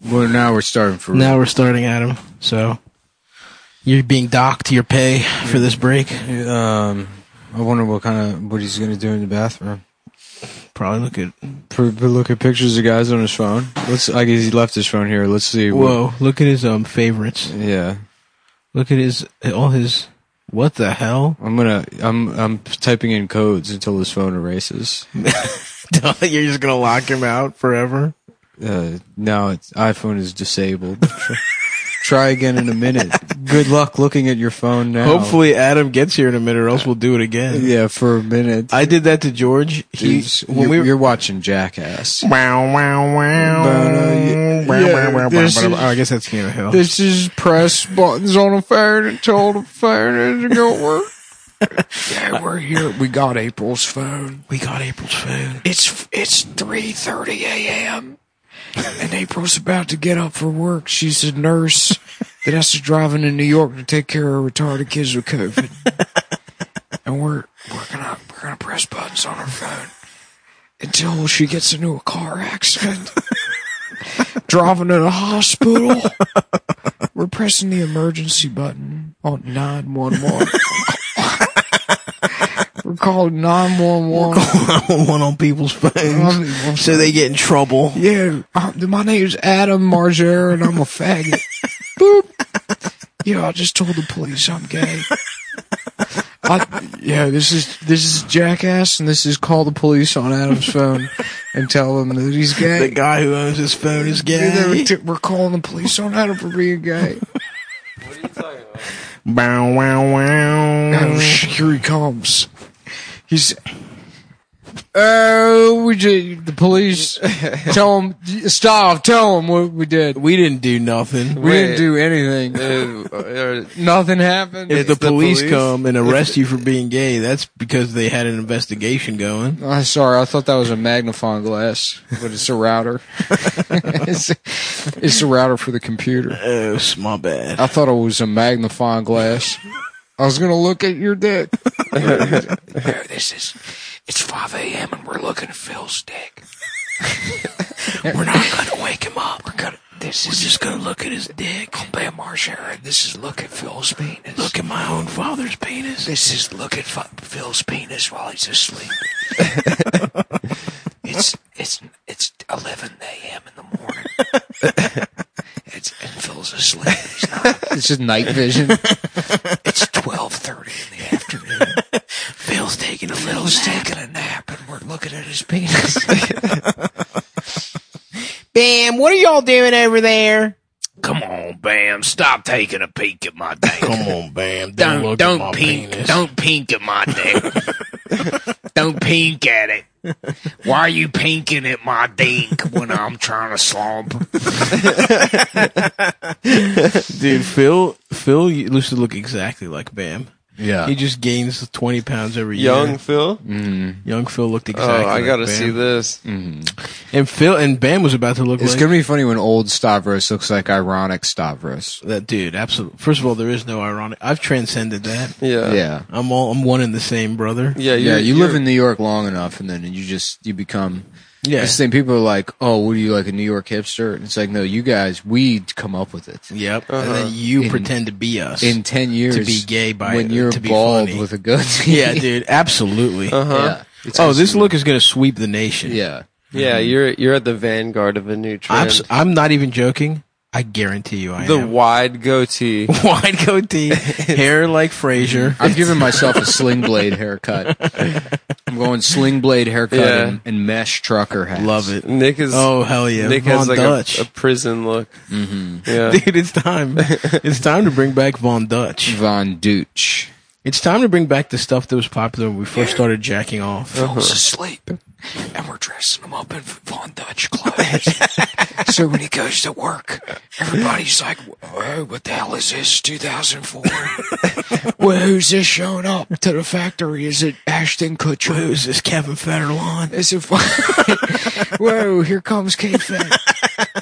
Well, now we're starting for Now we're starting, Adam. So you're being docked your pay for this break. I wonder what he's going to do in the bathroom. Probably Look at pictures of guys on his phone. I guess he left his phone here. Let's see. Whoa! Look at his favorites. Yeah. Look at all his. What the hell? I'm typing in codes until his phone erases. You're just gonna lock him out forever? No, iPhone is disabled. Try again in a minute. Good luck looking at your phone now. Hopefully Adam gets here in a minute, or else we'll do it again. Yeah, for a minute. I did that to George. You're watching Jackass. Wow, wow, wow. I guess that's King of the Hill. This is press buttons on a phone until the phone isn't going to work. Yeah, we're here. We got April's phone. It's 3:30 a.m. and April's about to get up for work. She's a nurse that has to drive into New York to take care of retarded kids with COVID. And we're gonna press buttons on her phone until she gets into a car accident. Driving to the hospital. We're pressing the emergency button on 911. We're calling 911 on people's phones so they get in trouble. Yeah, my name's Adam Marger and I'm a faggot. Boop. Yeah, I just told the police I'm gay. This is Jackass, and this is call the police on Adam's phone and tell them that he's gay. The guy who owns his phone is gay. We're calling the police on Adam for being gay. What are you talking about? Bow, wow, wow. Oh, here he comes. He's. The police. Tell him, stop, tell him what we did. We didn't do nothing. We didn't do anything. Nothing happened. If the police come and arrest you for being gay, that's because they had an investigation going. I'm sorry, I thought that was a magnifying glass, but it's a router. It's a router for the computer. Oh, my bad. I thought it was a magnifying glass. I was gonna look at your dick. It's 5 a.m. and we're looking at Phil's dick. We're not gonna wake him up. We're just gonna look at his dick. I'm Bam Margera, and this is look at Phil's penis. Look at my own father's penis. This is look at Phil's penis while he's asleep. It's 11 a.m. in the morning. And Phil's asleep. He's not. It's just night vision. It's 12:30 in the afternoon. Phil's taking a nap, and we're looking at his penis. Bam, what are y'all doing over there? Come on, Bam! Stop taking a peek at my dick. Come on, Bam! Don't penis. Don't pink at my dick. Don't pink at it. Why are you pinking at my dink when I'm trying to slump? Dude, Phil used to look exactly like Bam. Yeah. He just gains 20 pounds every year. Young Phil? Young Phil looked exactly like I gotta Bam. see this. And Bam was about to look It's like... gonna be funny when old Stavros looks like ironic Stavros. That dude, absolutely. First of all, there is no ironic. I've transcended that. Yeah. I'm one and the same, brother. Yeah, you live in New York long enough, and then you become... Yeah. It's the same. People are like, oh, what are you, like a New York hipster? And it's like, no, you guys, we come up with it. Yep. And then you pretend to be us. In 10 years. To be gay when you're to be bald funny. with a goatee. Yeah, dude, absolutely. Yeah. This look is going to sweep the nation. Yeah. Yeah, you're at the vanguard of a new trend. I'm not even joking. I guarantee you I am. The wide goatee. Wide goatee, hair like Frasier. I've given myself a sling blade haircut. I'm going sling blade haircut and mesh trucker hat. Love it. Nick is. Oh, hell yeah. Nick Von has like Dutch. a prison look. Mm-hmm. Yeah. Dude, it's time. It's time to bring back Von Dutch. Von Dutch. It's time to bring back the stuff that was popular when we first started jacking off. Phil's asleep, and we're dressing him up in Von Dutch clothes. So when he goes to work, everybody's like, "Whoa, what the hell is this? 2004? Well, who's this showing up to the factory? Is it Ashton Kutcher? Who's this Kevin Federline? Is it? Whoa, here comes K-Fed.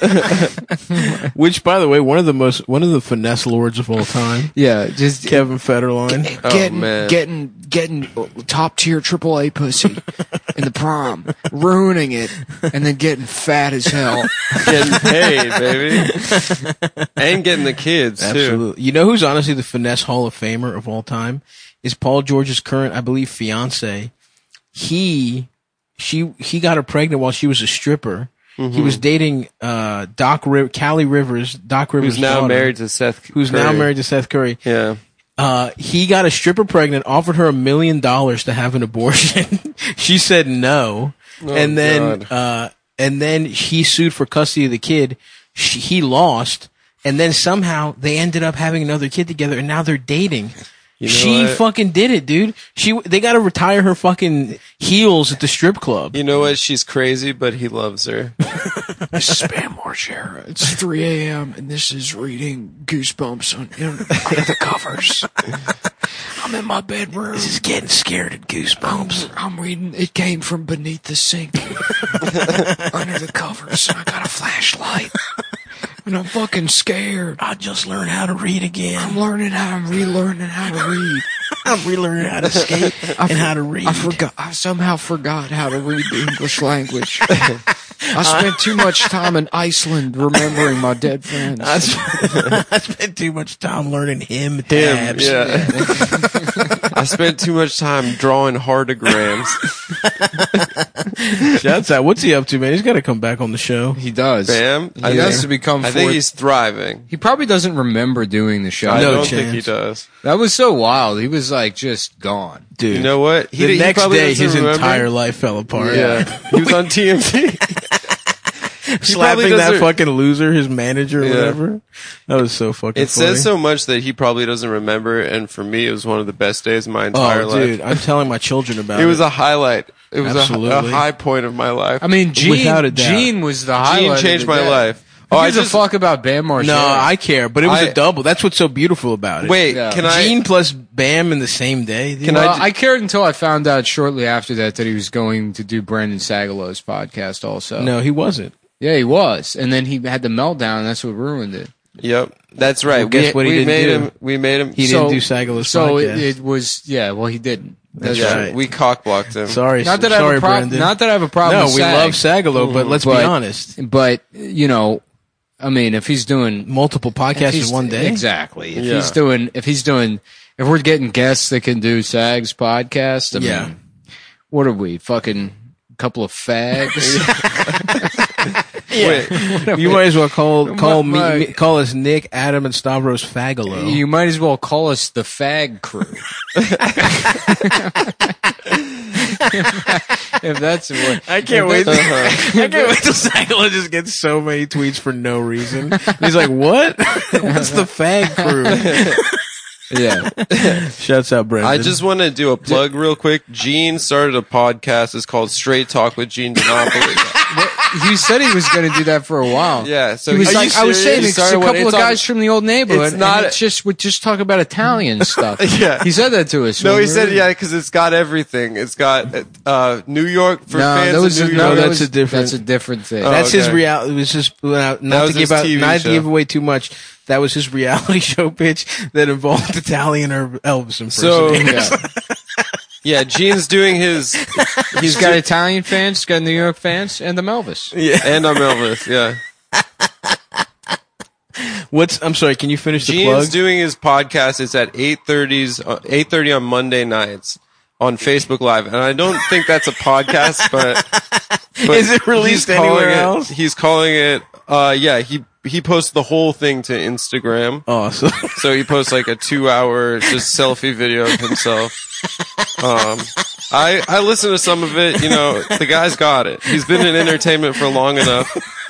Which, by the way, one of the finesse lords of all time, Yeah, just Kevin Federline. man. getting top tier AAA pussy in the prom, ruining it, and then getting fat as hell. Getting paid, baby. And getting the kids, too. Absolutely. You know who's honestly the finesse Hall of Famer of all time? Is Paul George's current, I believe, fiance. He got her pregnant while she was a stripper. Mm-hmm. He was dating Callie Rivers, Doc Rivers' Who's now daughter, married to Seth Curry. Who's now married to Seth Curry. Yeah. He got a stripper pregnant, offered her $1 million to have an abortion. She said no. Oh, and then he sued for custody of the kid. He lost. And then somehow they ended up having another kid together, and now they're dating. You know she what? fucking did it, dude. They gotta retire her fucking heels at the strip club. You know what? She's crazy, but he loves her. This is Bam Margera. It's 3 a.m. and this is reading Goosebumps under the covers. I'm in my bedroom. This is getting scared at Goosebumps. I'm reading It Came From Beneath the Sink under the covers. I got a flashlight. And I'm fucking scared. I just learned how to read again. I'm relearning how to read. I'm relearning how to skate and how to read. I somehow forgot how to read the English language. I spent too much time in Iceland remembering my dead friends. I spent too much time learning hymn tabs. Yeah. I spent too much time drawing heartograms. Shouts out. What's he up to, man? He's got to come back on the show. He does. Bam. He has to become. I think he's thriving. He probably doesn't remember doing the show. I No don't chance. think he does. That was so wild. He was like just gone. Dude. You know what? The next probably day, doesn't his remember. entire life fell apart. Yeah. He was on TMZ. Slapping that doesn't- fucking loser, his manager or Yeah. whatever. That was so fucking It funny. says so much that he probably doesn't remember, and for me, it was one of the best days of my entire Oh, life. dude, I'm telling my children about it. It was a highlight. It was a Absolutely. high point of my life. I mean, Without a doubt. Gene was the Gene highlight. changed of the my day. life. Who Oh, I gives a just fuck about Bam Margera? No, I care, but it was I- a double. That's what's so beautiful about it. wait. Yeah. Can I? Gene plus Bam in the same day. Dude. Can Well, I I cared until I found out shortly after that he was going to do Brandon Sagalow's podcast also. No, he wasn't. Yeah, he was. And then he had the meltdown, and that's what ruined it. Yep, that's right. Well, guess what he didn't made do? him. We made him. He didn't do Sagalow's So podcast. it was, yeah, well, he didn't. That's yeah, right. we cockblocked him. Sorry, Not that I sorry, have a problem. Brendan. Not that I have a problem. No, with we Sag, love Sagalow, but let's be But- honest. But you know, I mean, if he's doing Multiple podcasts in one day. exactly. If Yeah. he's doing, if we're getting guests that can do Sag's podcast, I Yeah. mean, what are we? Fucking couple of fags. Wait, You might as well call My- call us Nick, Adam, and Stavros Fagalo. You might as well call us the Fag Crew. if that's what I can't wait. I can't wait till Sagalo just gets so many tweets for no reason. He's like, "What? What's the fag crew?" Yeah. Shouts out, Brendan. I just want to do a plug real quick. Gene started a podcast. It's called Straight Talk with Gene Monopoly. He said he was going to do that for a while. Yeah, so He was Are like, you I was serious? saying, He it's a started when couple of it's on- guys from the old neighborhood. It's not- and it's just would just talk about Italian stuff. Yeah. he said that to us. No, when he we said were- yeah because it's got everything. It's got New York for No, fans that was of New no, York. that that's was a different- That's a different thing. Oh, That's his okay. reality. It was just not was to his give out, TV not show. to give away too much. That was his reality show pitch that involved Italian or Elvis So impersonators. yeah, Gene's doing his. He's got Italian fans, he's got New York fans, and the Melvis. And I'm Elvis. Yeah, I'm sorry. Can you finish the Gene's plug? doing his podcast. It's at 8:30 on Monday nights on Facebook Live, and I don't think that's a podcast, but Is it released he's calling anywhere it- else? He's calling it. Yeah, he posts the whole thing to Instagram. Awesome. So he posts like a 2-hour just selfie video of himself. I listen to some of it. You know, the guy's got it. He's been in entertainment for long enough.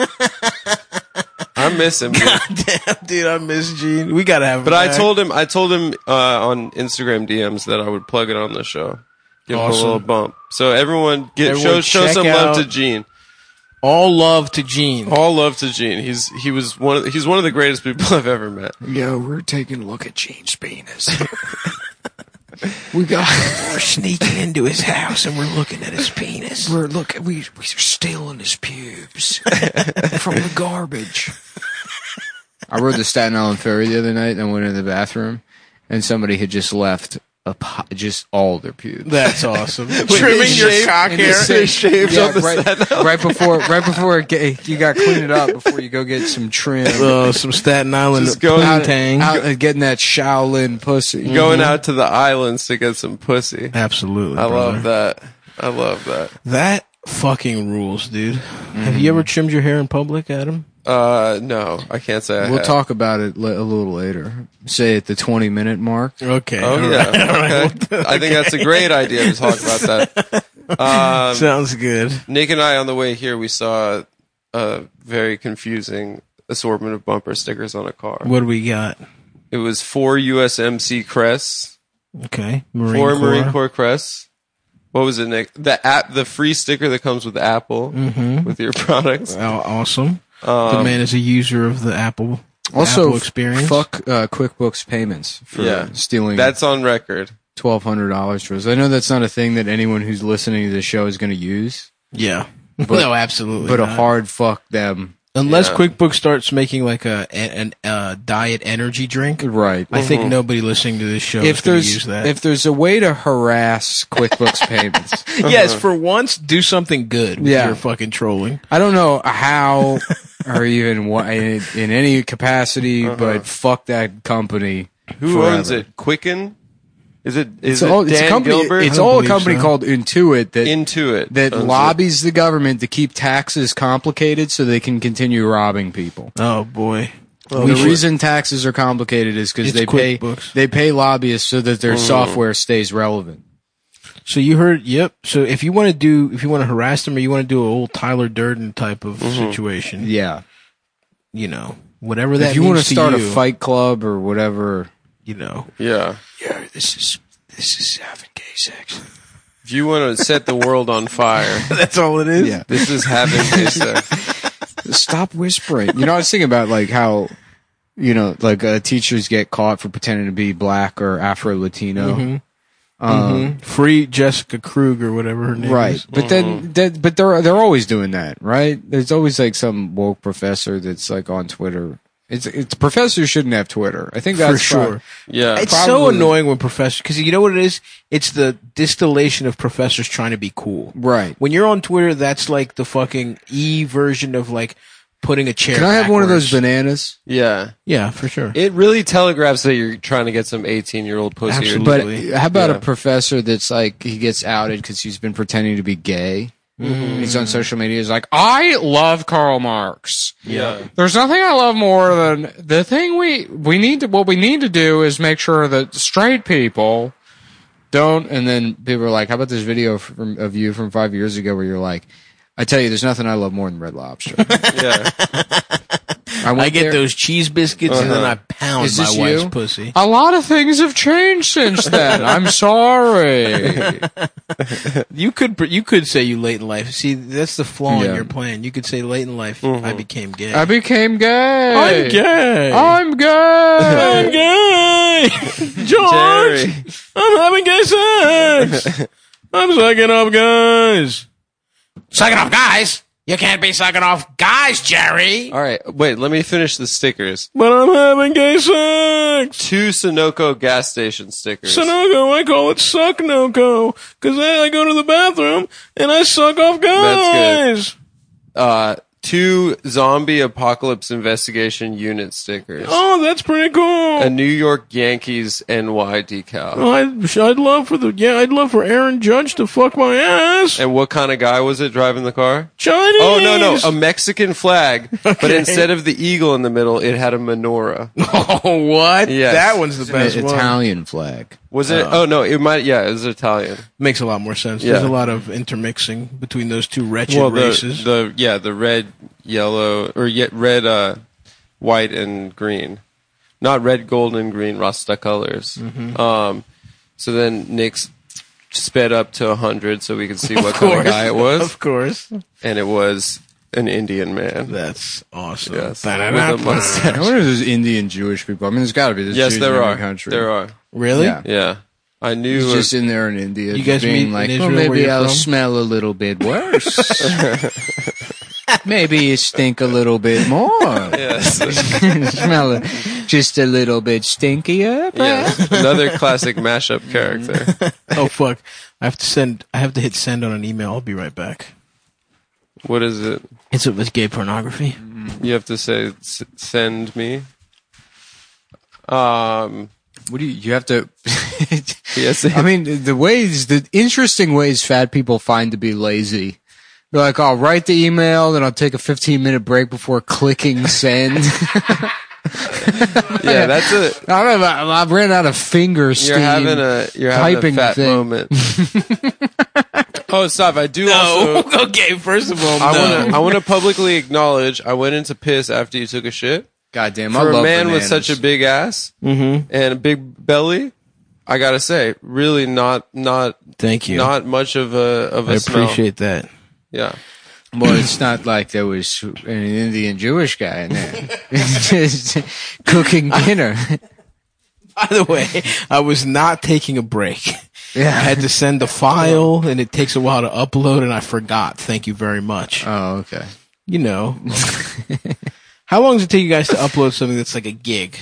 I miss him, dude. Damn, dude, I miss Gene. We gotta have him But I back. told him on Instagram DMs that I would plug it on the show. Give him a Awesome. little bump. So everyone Everyone show check some love out- to Gene. all love to Gene. All love to Gene. He's one of the greatest people I've ever met. Yo, we're taking a look at Gene's penis. We're sneaking into his house and we're looking at his penis. We're stealing his pubes from the garbage. I rode the Staten Island Ferry the other night and I went into the bathroom and somebody had just left just all their pubes. That's awesome. Trimming your cock hair. Shaved on the right before you got to clean it up before you go get some trim. Some Staten Island Just going out and getting that Shaolin pussy. Going out to the islands to get some pussy. Absolutely. I love that. I love that. That fucking rules, dude. Have you ever trimmed your hair in public, Adam? No, I can't say We'll talk about it a little later. Say at the 20-minute mark. Okay. Oh, yeah. Okay. I think that's a great idea to talk about that. Sounds good. Nick and I, on the way here, we saw a very confusing assortment of bumper stickers on a car. What do we got? It was 4 USMC crests. Okay. 4 Marine Corps crests. What was it, Nick? The free sticker that comes with Apple with your products. Oh, awesome. The man is a user of the Apple experience. Fuck QuickBooks payments for stealing. That's on record. $1,200 for us. I know that's not a thing that anyone who's listening to the show is going to use. Yeah. No, absolutely. But not. a hard fuck them. Unless QuickBooks starts making like a diet energy drink, right? I think nobody listening to this show is going to use that. If there's a way to harass QuickBooks payments, yes, for once, do something good with your fucking trolling. I don't know how or even in any capacity, but fuck that company. Who owns it? Quicken? Is it it's Dan a company, Gilbert? It's all a company called Intuit that lobbies the government to keep taxes complicated so they can continue robbing people. Oh boy. Well, the reason taxes are complicated is because they pay lobbyists so that their software stays relevant. So you heard, yep. So if you want to harass them or you want to do a old Tyler Durden type of situation, whatever that means to you. If you want to start a fight club or whatever, Yeah, this is having gay sex. If you want to set the world on fire, that's all it is. Yeah. This is having gay sex. Stop whispering. I was thinking about how, teachers get caught for pretending to be black or Afro-Latino. Free Jessica Krug or whatever her name is. But but they're always doing that, right? There's always some woke professor that's on Twitter. It's professors shouldn't have Twitter. I think that's for sure. Yeah, it's so annoying when professors, because you know what it is? It's the distillation of professors trying to be cool. Right. When you're on Twitter, that's like the fucking version of putting a chair. Can I have one of those bananas? Yeah. Yeah, for sure. It really telegraphs that you're trying to get some 18-year-old pussy. Absolutely. But how about a professor that's he gets outed because he's been pretending to be gay? He's on social media. He's like, I love Karl Marx. Yeah. There's nothing I love more than the thing we need to do is make sure that straight people don't. And then people are like, how about this video of you from 5 years ago where you're like, I tell you, there's nothing I love more than Red Lobster. Yeah. I get those cheese biscuits and then I pound my wife's pussy. A lot of things have changed since then. I'm sorry. You could say you late in life. See, that's the flaw in your plan. You could say late in life, I became gay. I became gay. I'm gay. I'm gay. I'm gay. George, Jerry. I'm having gay sex. I'm sucking off guys. Sucking off guys? You can't be sucking off guys, Jerry. All right. Wait, let me finish the stickers. But I'm having gay sex. 2 Sunoco gas station stickers. Sunoco, I call it Sucknoco. Because I go to the bathroom and I suck off guys. That's good. 2 Zombie Apocalypse Investigation Unit stickers. Oh, that's pretty cool. A New York Yankees NY decal. Oh, I'd love for Aaron Judge to fuck my ass. And what kind of guy was it driving the car? Chinese. Oh, no. A Mexican flag. But instead of the eagle in the middle, it had a menorah. Oh, what? Yes. That one's the best one. Italian flag. Was it? Oh, no. It was Italian. Makes a lot more sense. Yeah. There's a lot of intermixing between those two wretched races. The red, yellow, or red, white, and green. Not red, gold, and green, Rasta colors. So then Nick's sped up to 100 so we could see what kind of guy it was. Of course. And it was an Indian man. That's awesome. Yes. With a mustache. I wonder if there's Indian Jewish people. I mean, there's got to be. Yes, Jews there in are. every country. There are. Really? Yeah. Yeah. I knew. He's just in there in India. You guys being meet like, in well, Israel where maybe you're I'll from? smell a little bit worse. Maybe you stink a little bit more. yes, Smell just a little bit stinkier. yes. Another classic mashup character. Oh fuck! I have to hit send on an email. I'll be right back. What is it? It's gay pornography. You have to say send me. What do you have to? Yes. I mean, the interesting ways fat people find to be lazy. They're like, I'll write the email, then I'll take a 15-minute break before clicking send. Yeah, that's it. I ran out of finger steam. You're having typing a fat thing. moment. Oh, stop! I do also. Okay, first of all, I want to publicly acknowledge I went into piss after you took a shit. Goddamn, I For a love man bananas. with such a big ass and a big belly, I gotta say, really not Thank you. not much of a I smell. appreciate that. Yeah. Well, it's not like there was an Indian Jewish guy in there just cooking dinner. By the way, I was not taking a break. Yeah. I had to send a file, and it takes a while to upload, and I forgot. Thank you very much. Oh, okay. You know. How long does it take you guys to upload something that's like a gig?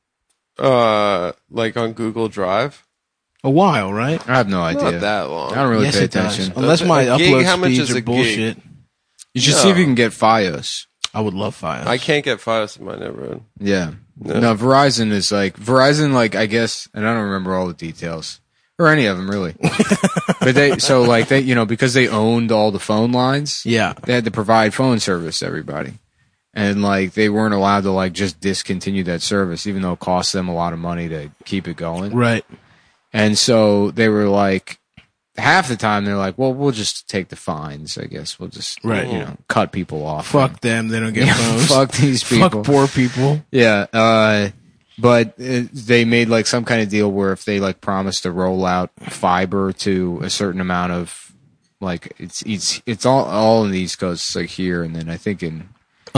Like on Google Drive. A while, right? I have no idea. Not that long. I don't really Yes, pay it does. attention. Unless my A gig, upload how much speeds is are a gig? bullshit. You should see if you can get Fios. I would love files. I can't get files in my neighborhood. Yeah. No. No, Verizon, I guess, and I don't remember all the details. Or any of them, really. But because they owned all the phone lines, Yeah. they had to provide phone service to everybody. And, they weren't allowed to, just discontinue that service, even though it cost them a lot of money to keep it going. Right. And so they were half the time they're like, well, we'll just take the fines, I guess. We'll just, Right. cut people off. Fuck them. They don't get phones. Fuck these people. Fuck poor people. Yeah. But they made some kind of deal where if they promised to roll out fiber to a certain amount of it's all in the East Coast, it's here, and then I think in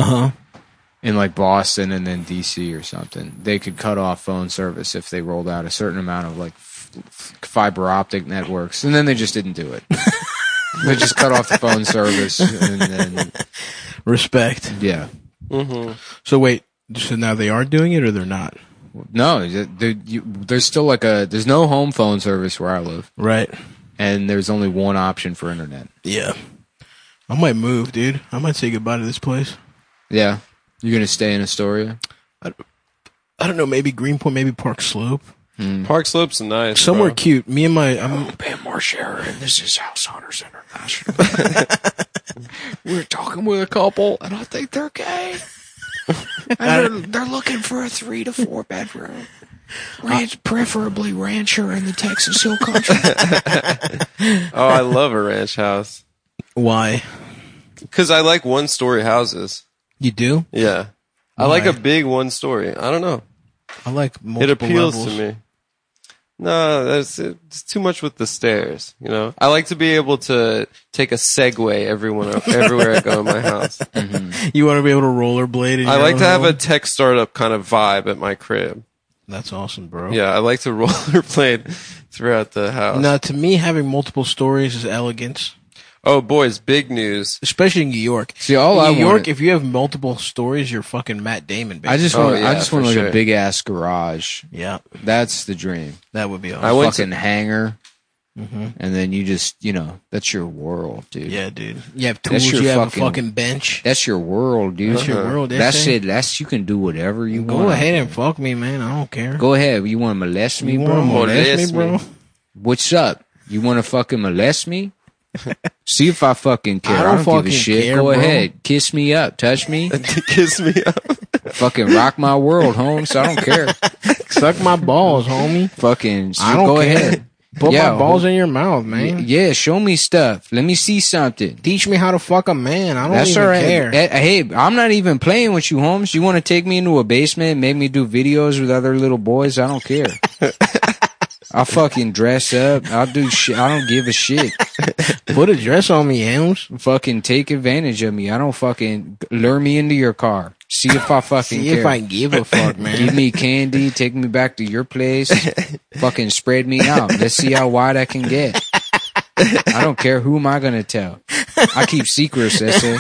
Boston and then DC or something, they could cut off phone service if they rolled out a certain amount of fiber optic networks, and then they just didn't do it. They just cut off the phone service, and then Respect. yeah. So wait. So now they are doing it, or they're not? No, there's still there's no home phone service where I live, Right. and there's only one option for internet. Yeah. I might move, dude. I might say goodbye to this place. Yeah, you're gonna stay in Astoria. I don't know. Maybe Greenpoint. Maybe Park Slope. Park Slope's nice. Somewhere bro. cute. Me and my. Pam Marshare, and this is House Hunters International. We're talking with a couple, and I think they're gay. And they're looking for a 3 to 4 bedroom. Preferably rancher in the Texas Hill Country. Oh, I love a ranch house. Why? Because I like 1-story houses. You do? Yeah. I like a big 1-story. I don't know. I like It multiple appeals levels. to me. No, it's too much with the stairs, I like to be able to take a Segway everywhere I go in my house. You want to be able to rollerblade? I like to have a tech startup kind of vibe at my crib. That's awesome, bro. Yeah, I like to rollerblade throughout the house. Now, to me, having multiple stories is elegance, Oh, boys, big news. especially in New York. See, all I in New York, wanted- if you have multiple stories, you're fucking Matt Damon. Basically. I just Oh, want yeah, for a sure. big ass garage. yeah, That's the dream. that would be awesome. I went Fucking hangar, and then you just that's your world, dude. Yeah, dude. You have That's tools. your You have fucking- a fucking bench. That's your world, dude. That's your world. That's it. it. You can do whatever you want. Go ahead and fuck me, man. I don't care. Go ahead. You want to molest me, You bro? wanna molest Molest me, bro? me. What's up? You want to fucking molest me? See if I fucking care. I I don't don't give a fucking shit. care, Go bro. ahead. Kiss me up. Touch me. Kiss me up. Fucking rock my world, Holmes. I don't care. Suck my balls, homie. Fucking I don't go care. ahead. Put Yeah, my balls in your mouth, man. Yeah, show me stuff. Let me see something. Teach me how to fuck a man. I don't That's even all right. care. Hey, I'm not even playing with you, Holmes. You want to take me into a basement and make me do videos with other little boys? I don't care. I'll fucking dress up. I'll do shit. I don't give a shit. Put a dress on me, Helms. Fucking take advantage of me. I don't fucking lure me into your car. See if I fucking See care. if I give a fuck, man. Give me candy, take me back to your place, fucking spread me out. Let's see how wide I can get. I don't care. Who am I gonna tell? I keep secrets, Essay.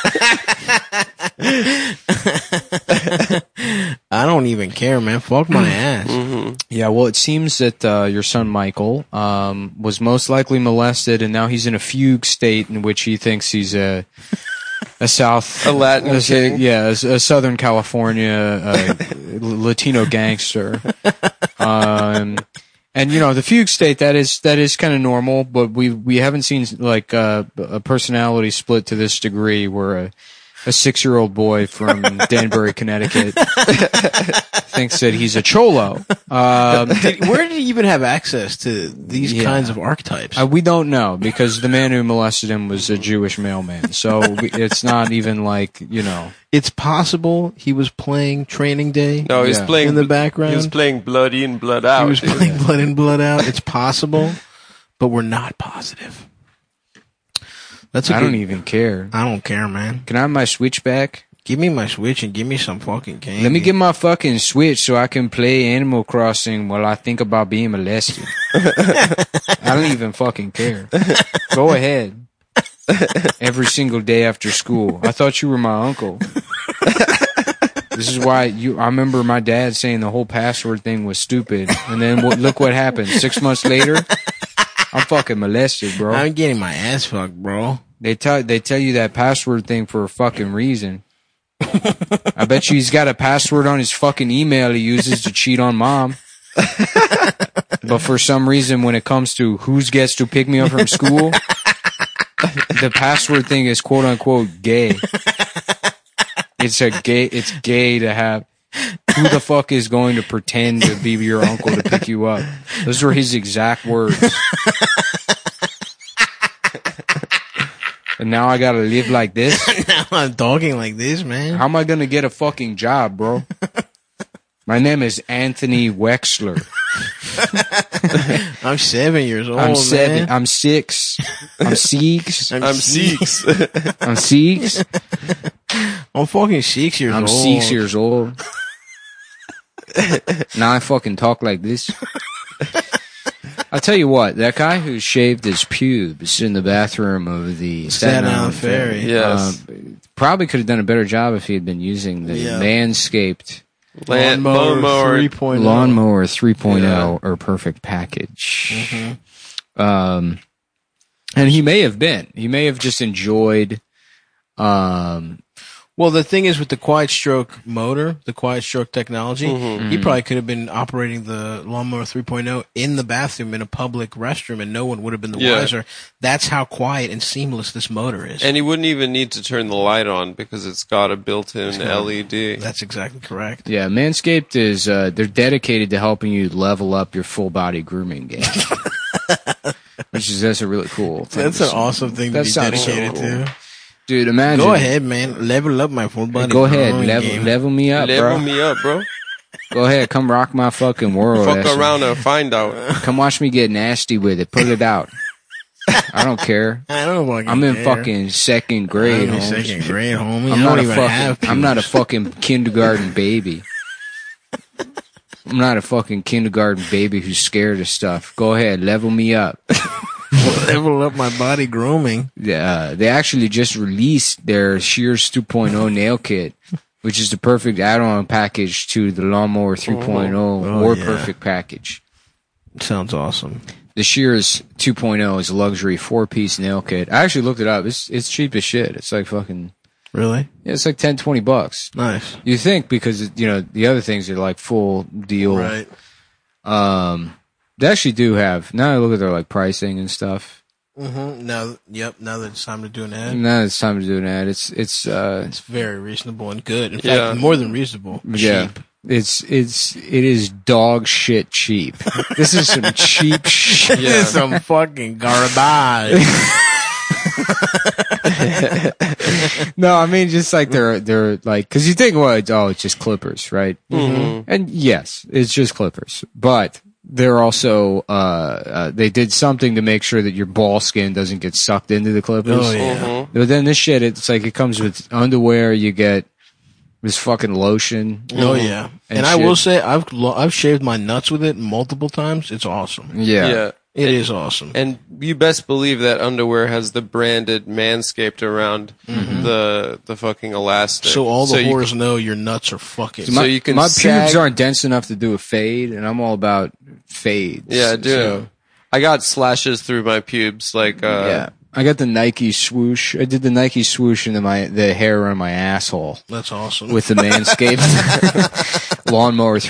I don't even care, man. Fuck my ass. Yeah, well, it seems that your son Michael was most likely molested, and now he's in a fugue state in which he thinks he's a Latin king. Yeah, a Southern California Latino gangster. And you know, the fugue state, that is kind of normal, but we haven't seen like a personality split to this degree where a 6-year-old boy from Danbury, Connecticut thinks that he's a cholo. Where did he even have access to these kinds of archetypes? We don't know, because the man who molested him was a Jewish mailman. So it's not even like, you know. It's possible he was playing Training Day. No, he's playing in the background. He was playing Blood In, Blood Out. He was playing Blood In, Blood Out. It's possible, but we're not positive. I don't even care. I don't care, man. Can I have my Switch back? Give me my Switch and give me some fucking candy. Let me get my fucking Switch so I can play Animal Crossing while I think about being molested. I don't even fucking care. Go ahead. Every single day after school. I thought you were my uncle. This is why I remember my dad saying the whole password thing was stupid. And then look what happened. 6 months later, I'm fucking molested, bro. I'm getting my ass fucked, bro. They tell you that password thing for a fucking reason. I bet you he's got a password on his fucking email he uses to cheat on mom. But for some reason, when it comes to who gets to pick me up from school, the password thing is quote unquote gay. It's gay to have. Who the fuck is going to pretend to be your uncle to pick you up? Those were his exact words. And now I gotta live like this? Now I'm talking like this, man. How am I gonna get a fucking job, bro? My name is Anthony Wexler. I'm 7 years old, I'm 7. man. I'm 6. I'm 6. I'm 6. I'm 6. I'm fucking 6 years old. I'm 6 years old. Now I fucking talk like this. I'll tell you what, that guy who shaved his pubes in the bathroom of the Staten Island Ferry, Yes. probably could have done a better job if he had been using the Manscaped Lawnmower 3.0. Lawnmower 3.0 or Perfect Package. And he may have just enjoyed, Well, the thing is with the quiet stroke motor, the quiet stroke technology, he probably could have been operating the Lawnmower 3.0 in the bathroom in a public restroom and no one would have been the wiser. That's how quiet and seamless this motor is. And he wouldn't even need to turn the light on because it's got a built-in LED. That's exactly correct. yeah, Manscaped is, they're dedicated to helping you level up your full body grooming game. That's a really cool thing. That's an awesome thing to be dedicated to. Dude, imagine. Go ahead, man. Level up my full body. Go ahead, grooming level me up, Level bro. me up, bro. Go ahead, come rock my fucking world. Fuck asshole. around and find out. Come watch me get nasty with it. Pull it out. I don't care. I don't fucking I'm in care. fucking second grade, I'm in homie. second grade, homie. I'm I not don't a even have fucking. I'm not a pubes. fucking kindergarten baby. I'm not a fucking kindergarten baby who's scared of stuff. Go ahead, level me up. Level up my body grooming. They actually just released their Shears 2.0 nail kit, which is the perfect add-on package to the Lawnmower 3.0 or yeah. Perfect Package. Sounds awesome. The Shears 2.0 is a luxury 4-piece nail kit. I actually looked it up. It's cheap as shit. It's like fucking. Really? Yeah, it's like $10-$20. Nice. You think, because the other things are like full deal. Right. They actually do have. Now I look at their like pricing and stuff. Mm-hmm. Now that it's time to do an ad, Now it's time to do an ad. It's it's very reasonable and good. In Yeah. fact, more than reasonable. yeah. Cheap. It is dog shit cheap. This is some cheap shit. Yeah. Some fucking garbage. No, I mean just like they're like, because you think, well, it's just clippers, right? Mm-hmm. And yes, it's just clippers, but they're also they did something to make sure that your ball skin doesn't get sucked into the clippers. Oh yeah. But then this shit, it's like it comes with underwear. You get This fucking lotion. Oh yeah, and I shit. will say I've shaved my nuts with it multiple times. It's awesome. Yeah. It is awesome. And you best believe that underwear has the branded Manscaped around the fucking elastic. So all the you whores know your nuts are fucking. So you can my sag- pubes aren't dense enough to do a fade, and I'm all about fades. Yeah, dude. So, I got slashes through my pubes, like yeah. I got the Nike swoosh. I did the Nike swoosh into the hair around my asshole That's awesome. with the Manscaped Lawnmower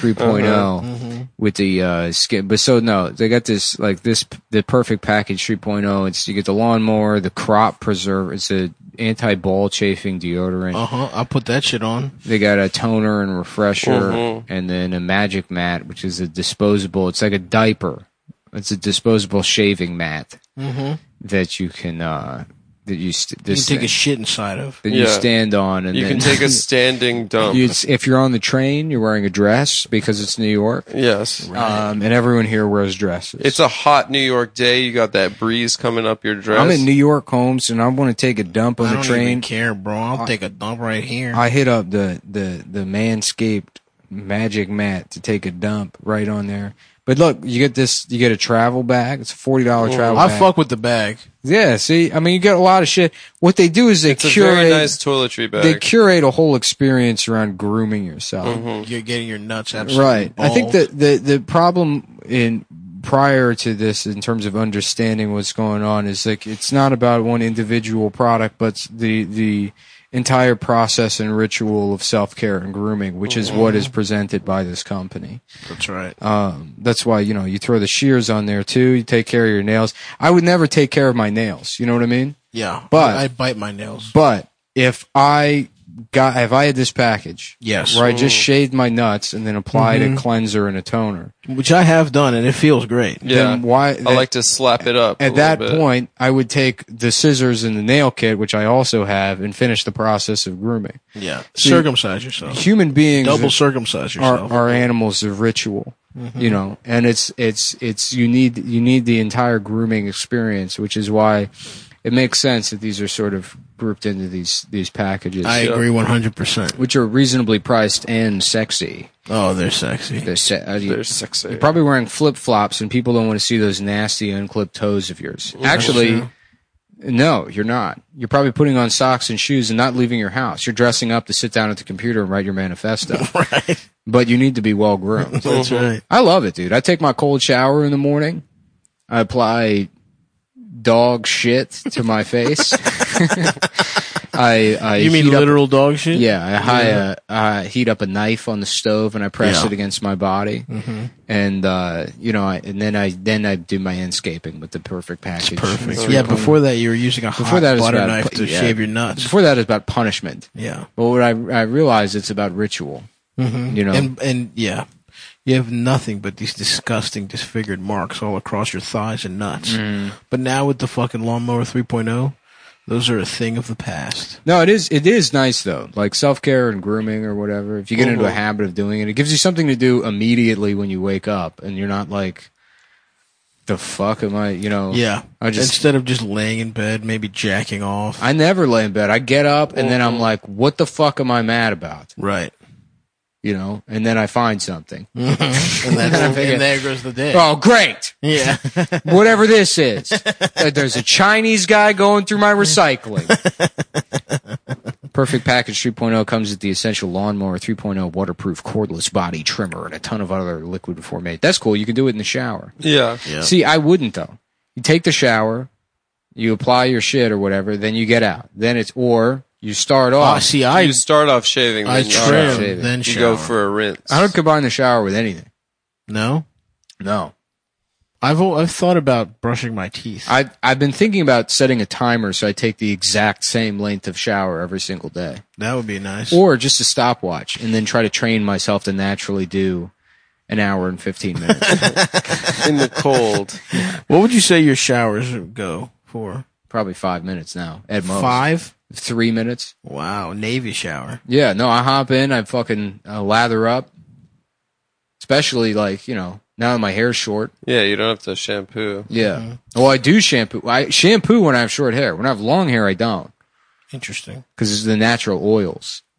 3.0 with the skin. But so no, they got this the perfect package 3.0. It's you get the lawnmower, the crop preserve. It's a anti-ball chafing deodorant. I'll put that shit on. They got a toner and refresher, and then a magic mat, which is a disposable. It's like a diaper. It's a disposable shaving mat that you can You can take a shit inside of. that you stand on, and you then can take a standing dump. if you're on the train, you're wearing a dress because it's New York, Yes. and everyone here wears dresses. It's a hot New York day. You got that breeze coming up your dress. I'm in New York, Holmes, and I want to take a dump on I the don't train. even care, bro. I'll take a dump right here. I hit up the Manscaped magic mat to take a dump right on there. But look, you get a travel bag. It's a $40 travel I bag. fuck with the bag. Yeah, see, I mean, you get a lot of shit. What they do is It's a very nice toiletry bag. they curate a whole experience around grooming yourself. You're getting your nuts absolutely Right. I think bald. that the problem prior to this in terms of understanding what's going on is like it's not about one individual product, but the entire process and ritual of self-care and grooming, which is what is presented by this company. That's right. That's why, you throw the shears on there too. You take care of your nails. I would never take care of my nails. You know what I mean? Yeah, but- I bite my nails. But if I had this package, Yes. where I just shaved my nuts and then applied a cleanser and a toner, Which I have done, and it feels great. yeah. then why? I like to slap it up. At that point, I would take the scissors and the nail kit, which I also have, and finish the process of grooming. Yeah. Circumcise yourself. Human beings Double circumcise yourself. are animals of ritual, and it's you need the entire grooming experience, which is why it makes sense that these are sort of grouped into these packages. I agree 100%. which are reasonably priced and sexy. Oh, they're sexy. They're They're sexy. You're probably wearing flip flops, and people don't want to see those nasty unclipped toes of yours. Actually, no, you're not. You're probably putting on socks and shoes and not leaving your house. You're dressing up to sit down at the computer and write your manifesto. Right. But you need to be well groomed. That's right. I love it, dude. I take my cold shower in the morning. I apply dog shit to my face. I You mean heat up- literal dog shit? Yeah, I heat up a knife on the stove and I press it against my body, and then I do my landscaping with the perfect package. Perfect. Yeah, before that you were using a hot that, it's butter about- knife to yeah. shave your nuts. Before that, it's about punishment. Yeah. But what I realized, it's about ritual. You know, And yeah, you have nothing but these disgusting, disfigured marks all across your thighs and nuts. But now with the fucking Lawnmower 3.0, those are a thing of the past. no, it is nice though. Like self-care and grooming or whatever. If you get into a habit of doing it, it gives you something to do immediately when you wake up, and you're not like, the fuck am I? Yeah. I just Instead of just laying in bed, maybe jacking off. I never lay in bed. I get up and then I'm like, what the fuck am I mad about? Right. And then I find something. And there goes the day. Oh, great. Yeah. Whatever this is. There's a Chinese guy going through my recycling. Perfect Package 3.0 comes with the essential Lawnmower 3.0 waterproof cordless body trimmer and a ton of other liquid formate. That's cool. You can do it in the shower. Yeah. See, I wouldn't though. You take the shower, you apply your shit or whatever, then you get out. Then or you start off. You start off shaving. I then you trim, shower. then You shower. go for a rinse. I don't combine the shower with anything. No? No. I've thought about brushing my teeth. I've been thinking about setting a timer so I take the exact same length of shower every single day. That would be nice. Or just a stopwatch and then try to train myself to naturally do an hour and 15 minutes. In the cold. What would you say your showers go for? Probably 5 minutes now at most. 5? 3 minutes. Wow, Navy shower. Yeah, no, I hop in, I fucking lather up. Especially now that my hair's short. Yeah, you don't have to shampoo. Yeah. Well, I do shampoo. I shampoo when I have short hair. When I have long hair, I don't. Interesting. Because it's the natural oils.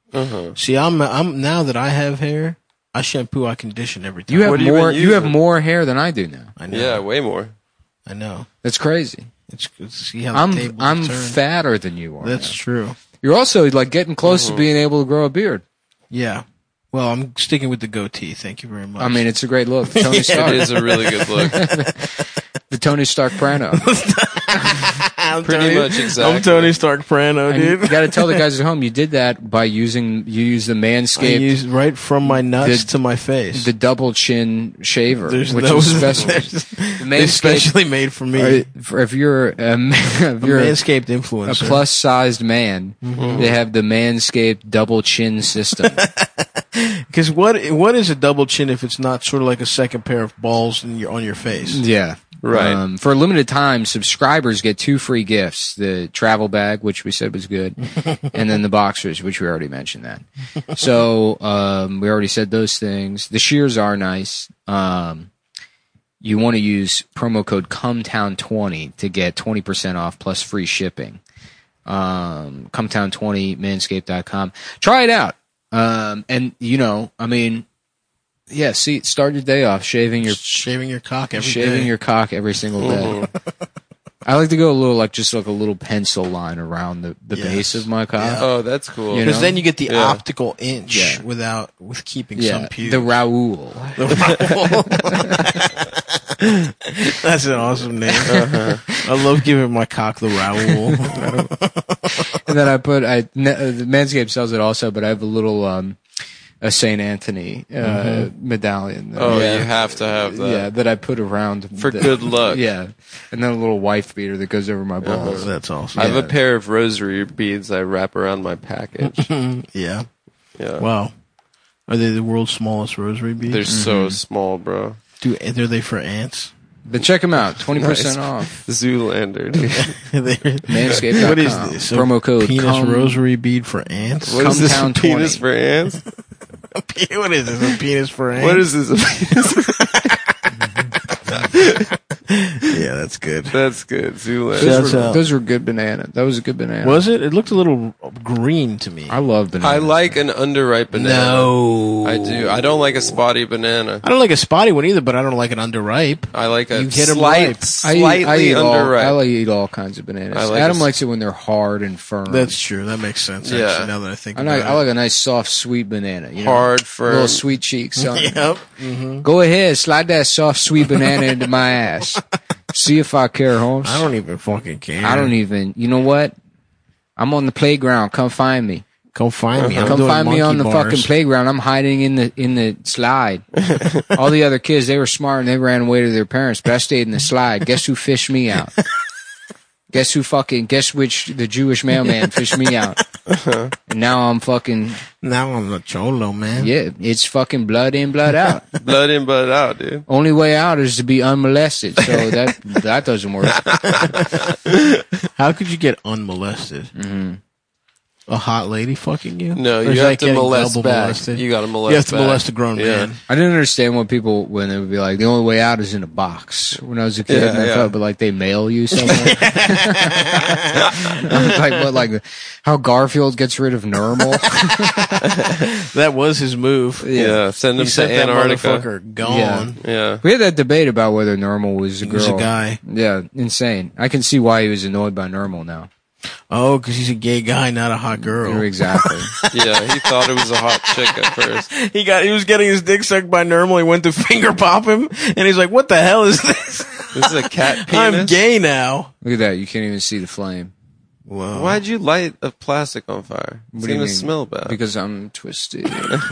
See, I'm now that I have hair, I shampoo, I condition every time. You have What do you more. been You have using? more hair than I do now. I know. Yeah, way more. I know. That's crazy. It's see how the tables I'm turn. fatter than you are. That's now. true. You're also like getting close to being able to grow a beard. Yeah. Well, I'm sticking with the goatee. Thank you very much. I mean, it's a great look. Tony Stark. It is a really good look. The Tony Stark Prano. Pretty much exactly. I'm Tony Stark Prano, And you dude. got to tell the guys at home you did that by you use the I Manscaped, use right from my nuts The- to my face. the double chin shaver, There's which no- is special. there's- The They Manscaped, specially made for me. if you're a Manscaped a influencer. plus sized man, they have the Manscaped double chin system. Because what is a double chin if it's not sort of like a second pair of balls on your face? Yeah. Right. For a limited time, subscribers get 2 free gifts. The travel bag, which we said was good, and then the boxers, which we already mentioned that. So, we already said those things. The shears are nice. You want to use promo code CUMTOWN20 to get 20% off plus free shipping. CUMTOWN20, manscaped.com. Try it out. And I mean, yeah, start your day off shaving your cock every day. shaving your cock every single day. I like to go a little just like a little pencil line around the Yes. base of my cock. Oh, that's cool. You know? Because then you get the Yeah. optical inch Yeah. with keeping Yeah, some pubes. the Raoul. That's an awesome name. I love giving my cock the Raoul. And then Manscaped sells it also, but I have a little a Saint Anthony medallion. Oh, you have to have that. Yeah, that I put around For good luck. Yeah, and then a little wife beater that goes over my balls. That's awesome. I have Yeah. a pair of rosary beads I wrap around my package. Yeah. Yeah. Wow. Are they the world's smallest rosary beads? They're so small, bro. Are they for ants? But check them out, 20% Nice. off. Zoolander, dude. Manscaped.com. What is this? Promo code penis cum- rosary bead for ants? What is this? Cumtown Penis 20. for ants? What is this? A penis for ants? What is this? Yeah, that's good. That's good. Zoolander. Shouts out. Those were good banana. That was a good banana. Was it? It looked a little green to me. I love banana. I like an underripe banana. No. I do. I don't like a spotty banana. I don't like a spotty one either, but I don't like an underripe. I like a You hit 'em ripe. slightly underripe. I eat all kinds of bananas. I like Adam a- likes it when they're hard and firm. That's true. That makes sense. Yeah. Actually, now that I think I about like, it. I like a nice soft sweet banana. You know? Hard, firm. Little sweet cheeks. Son. Yep. Go ahead, slide that soft sweet banana into my ass. See if I care, Holmes. I don't even fucking care. I don't even. You know what? I'm on the playground. Come find me. Come find me. I'm Come doing find me monkey on the bars. fucking playground. I'm hiding in the slide. All the other kids, they were smart and they ran away to their parents, but I stayed in the slide. Guess who fished me out? Guess which the Jewish mailman fished me out? And now I'm fucking, Now I'm a cholo, man. yeah, it's fucking blood in, blood out. Blood in, blood out, dude. Only way out is to be unmolested. So that doesn't work. How could you get unmolested? Mm-hmm. A hot lady fucking you? No, Or you is have that to getting molest double back. molested? You got to molest You have to back. molest a grown Yeah. man. I didn't understand when they would be like, the only way out is in a box. When I was a kid, Yeah, and I yeah. felt like they mail you somewhere. I was like, what, like how Garfield gets rid of Normal? That was his move. Yeah, send He him to sent that Antarctica. motherfucker gone. Yeah. We had that debate about whether Normal was a He girl. was a guy. Yeah, insane. I can see why he was annoyed by Normal now. Oh, because he's a gay guy, not a hot girl. Exactly. Yeah, he thought it was a hot chick at first. He was getting his dick sucked by Normal. He went to finger pop him, and he's like, "What the hell is this? This is a cat penis. I'm gay now." Look at that. You can't even see the flame. Whoa. Why'd you light a plastic on fire? It's What do you gonna mean? smell bad. Because I'm twisted.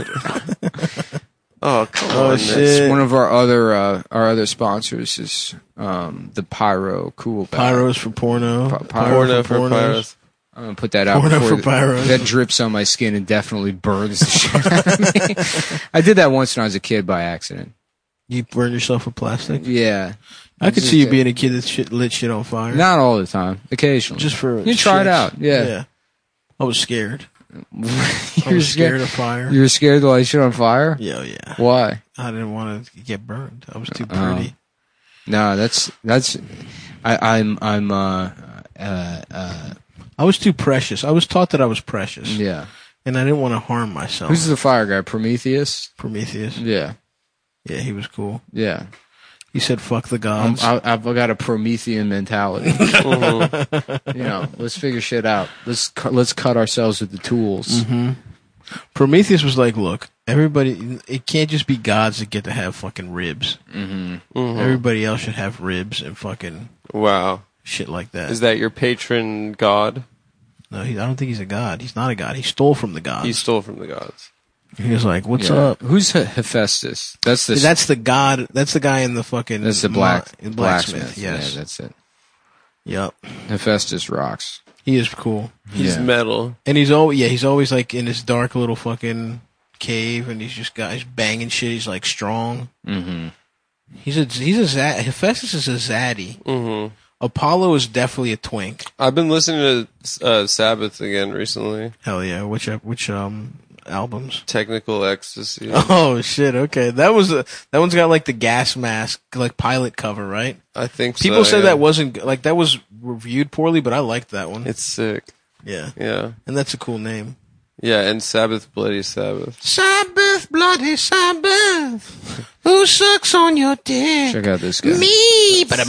Oh, come Oh, on. shit. Nick. One of our other sponsors is the Pyro Cool Bag. Pyros for porno. Porno for pornos. pyros. I'm gonna put that out Porno before for pyros. that drips on my skin and definitely burns the shit out of me. I did that once when I was a kid by accident. You burn yourself with plastic? Yeah, I could just see you did. being a kid that lit shit on fire. Not all the time, occasionally. Just for you try it shits. out. Yeah, I was scared. I you're was scared of fire. You were scared to light shit on fire. Yeah, yeah. Why? I didn't want to get burned. I was too pretty. No, I was too precious. I was taught that I was precious. yeah. and I didn't want to harm myself. Who's the fire guy? Prometheus? Prometheus? Yeah. Yeah, he was cool. Yeah. He said, "Fuck the gods." I've got a Promethean mentality. Let's figure shit out. Let's cut ourselves with the tools. Prometheus was like, "Look, everybody, it can't just be gods that get to have fucking ribs. Everybody else should have ribs and fucking Wow. shit like that." Is that your patron god? No, I don't think he's a god. He's not a god. He stole from the gods. He stole from the gods. He was like, "What's Yeah. up?" Who's Hephaestus? That's That's the god. That's the guy in the fucking. That's the blacksmith. Yes. Yeah, that's it. Yep. Hephaestus rocks. He is cool. He's Yeah. metal. And he's always like in this dark little fucking cave, and he's banging shit. He's like strong. Mm-hmm. Hephaestus is a zaddy. Mm-hmm. Apollo is definitely a twink. I've been listening to Sabbath again recently. Hell yeah! Which albums? Technical Ecstasy. Oh shit! Okay, that one's got like the gas mask, like pilot cover, right? I think so. People said yeah. that wasn't like that was reviewed poorly, but I liked that one. It's sick. Yeah, Yeah. and that's a cool name. Yeah, and Sabbath, Bloody Sabbath. Sabbath, bloody Sabbath. Who sucks on your dick? Check out this guy. Me. So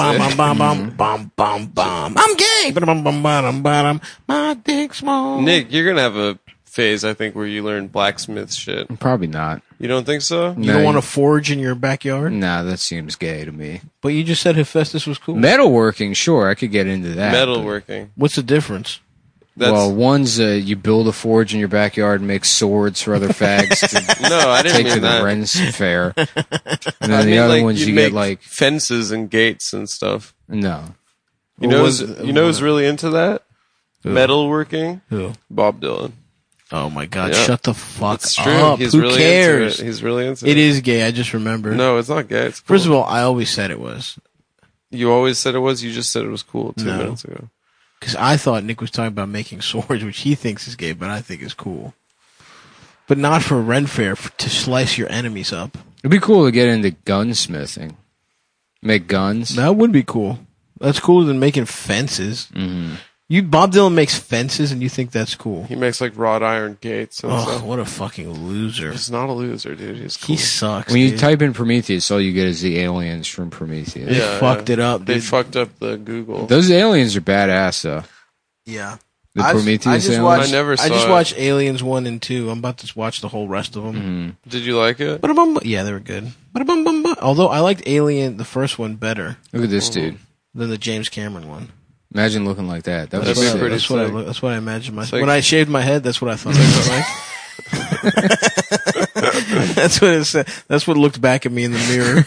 Bam. I'm gay. Bam. My dick's small. Nick, you're gonna have a phase, I think, where you learn blacksmith shit. Probably not. You don't think so? You don't want to forge in your backyard? Nah, that seems gay to me. But you just said Hephaestus was cool. Metalworking, sure, I could get into that. Metalworking. What's the difference? That's, Well, one's you build a forge in your backyard and make swords for other fags to no, I didn't take to mean the that. Ren's fair. And I then the mean, other like, ones you make get like fences and gates and stuff. no. You Well, know, was- who's really into that? Who? Metalworking. Who? Bob Dylan. Oh my god, Yeah. shut the fuck It's true. up. He's Who really cares? into it. He's really into it. It is gay, I just remembered. No, it's not gay. It's cool. First of all, I always said it was. You always said it was. You just said it was cool 2 No. minutes ago. Because I thought Nick was talking about making swords, which he thinks is gay, but I think is cool. But not for Ren Fair, to slice your enemies up. It'd be cool to get into gunsmithing. Make guns. That would be cool. That's cooler than making fences. Mm-hmm. Bob Dylan makes fences, and you think that's cool? He makes like wrought iron gates and Oh, stuff. what a fucking loser! He's not a loser, dude. He's cool. He sucks. When you dude. type in Prometheus, all you get is the aliens from Prometheus. They fucked it up, They dude. fucked up the Google. Those aliens are badass, though. Yeah. The I Prometheus just aliens. watched, I never I saw just it. watched Aliens 1 and 2. I'm about to watch the whole rest of them. Did you like it? Yeah, they were good. Although I liked Alien, the first one, better Look at this dude. than the James Cameron one. Imagine looking like that. That That'd was be sick. pretty That's what I sick. look. That's what I imagined myself. like- When I shaved my head, that's what I thought I looked like. That's what it said. That's what looked back at me in the mirror.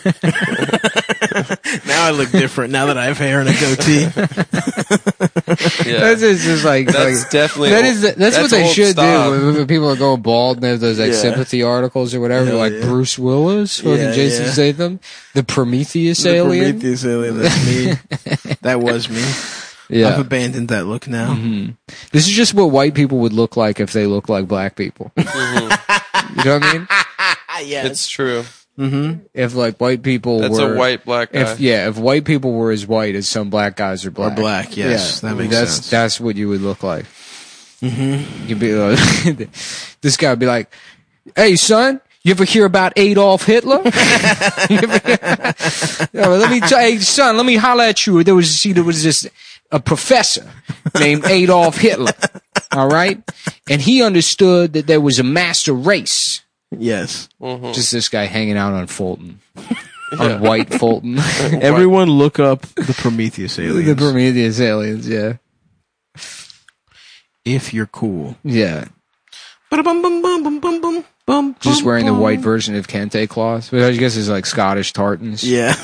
Now I look different. Now that I have hair and a goatee. Yeah. That's just like That's definitely that is that's what they old should style. do when people are going bald and they have those like Yeah. sympathy articles or whatever, Hell like yeah. Bruce Willis, fucking Yeah, Jason yeah. Statham, the Prometheus The alien. Prometheus alien. That's me. That was me. I've Yeah, abandoned that look now. this is just what white people would look like if they look like black people. You know what I mean? Yes. It's true. If like white people That's were a white black guy. if white people were as white as some black guys are black. black, yes. That makes that's, sense. That's what you would look like. You'd be like, this guy would be like, "Hey, son, you ever hear about Adolf Hitler?" Hey, son, let me holler at you. There was this a professor named Adolf Hitler. All right, and he understood that there was a master race. Yes. Just this guy hanging out on Fulton, on White Fulton. Everyone look up the Prometheus aliens. The Prometheus aliens, yeah. If you're cool. Yeah. Ba-da-bum-bum-bum-bum-bum-bum. Just wearing the white version of kente cloth, which I guess is like Scottish tartans. Yeah.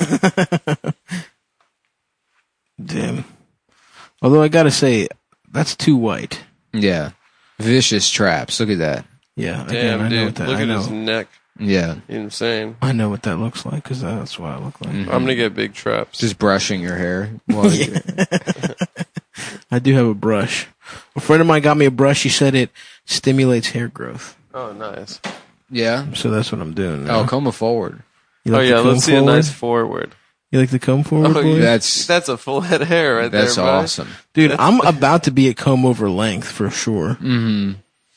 Damn. Although I gotta say, that's too white. Yeah. Vicious traps. Look at that. Yeah. Damn, I know dude. what that. Look I at know. his neck. Yeah. Insane. I know what that looks like because that's what I look like. I'm gonna get big traps. Just brushing your hair. While you- I do have a brush. A friend of mine got me a brush. He said it stimulates hair growth. Oh, nice. yeah. So that's what I'm doing now. Oh, comb forward. You Oh like yeah, the comb let's see a forward? nice forward. You like the comb forward, Oh, boy? yeah. That's That's a full head of hair right there. that's bud. awesome. Dude, I'm about to be at comb over length for sure.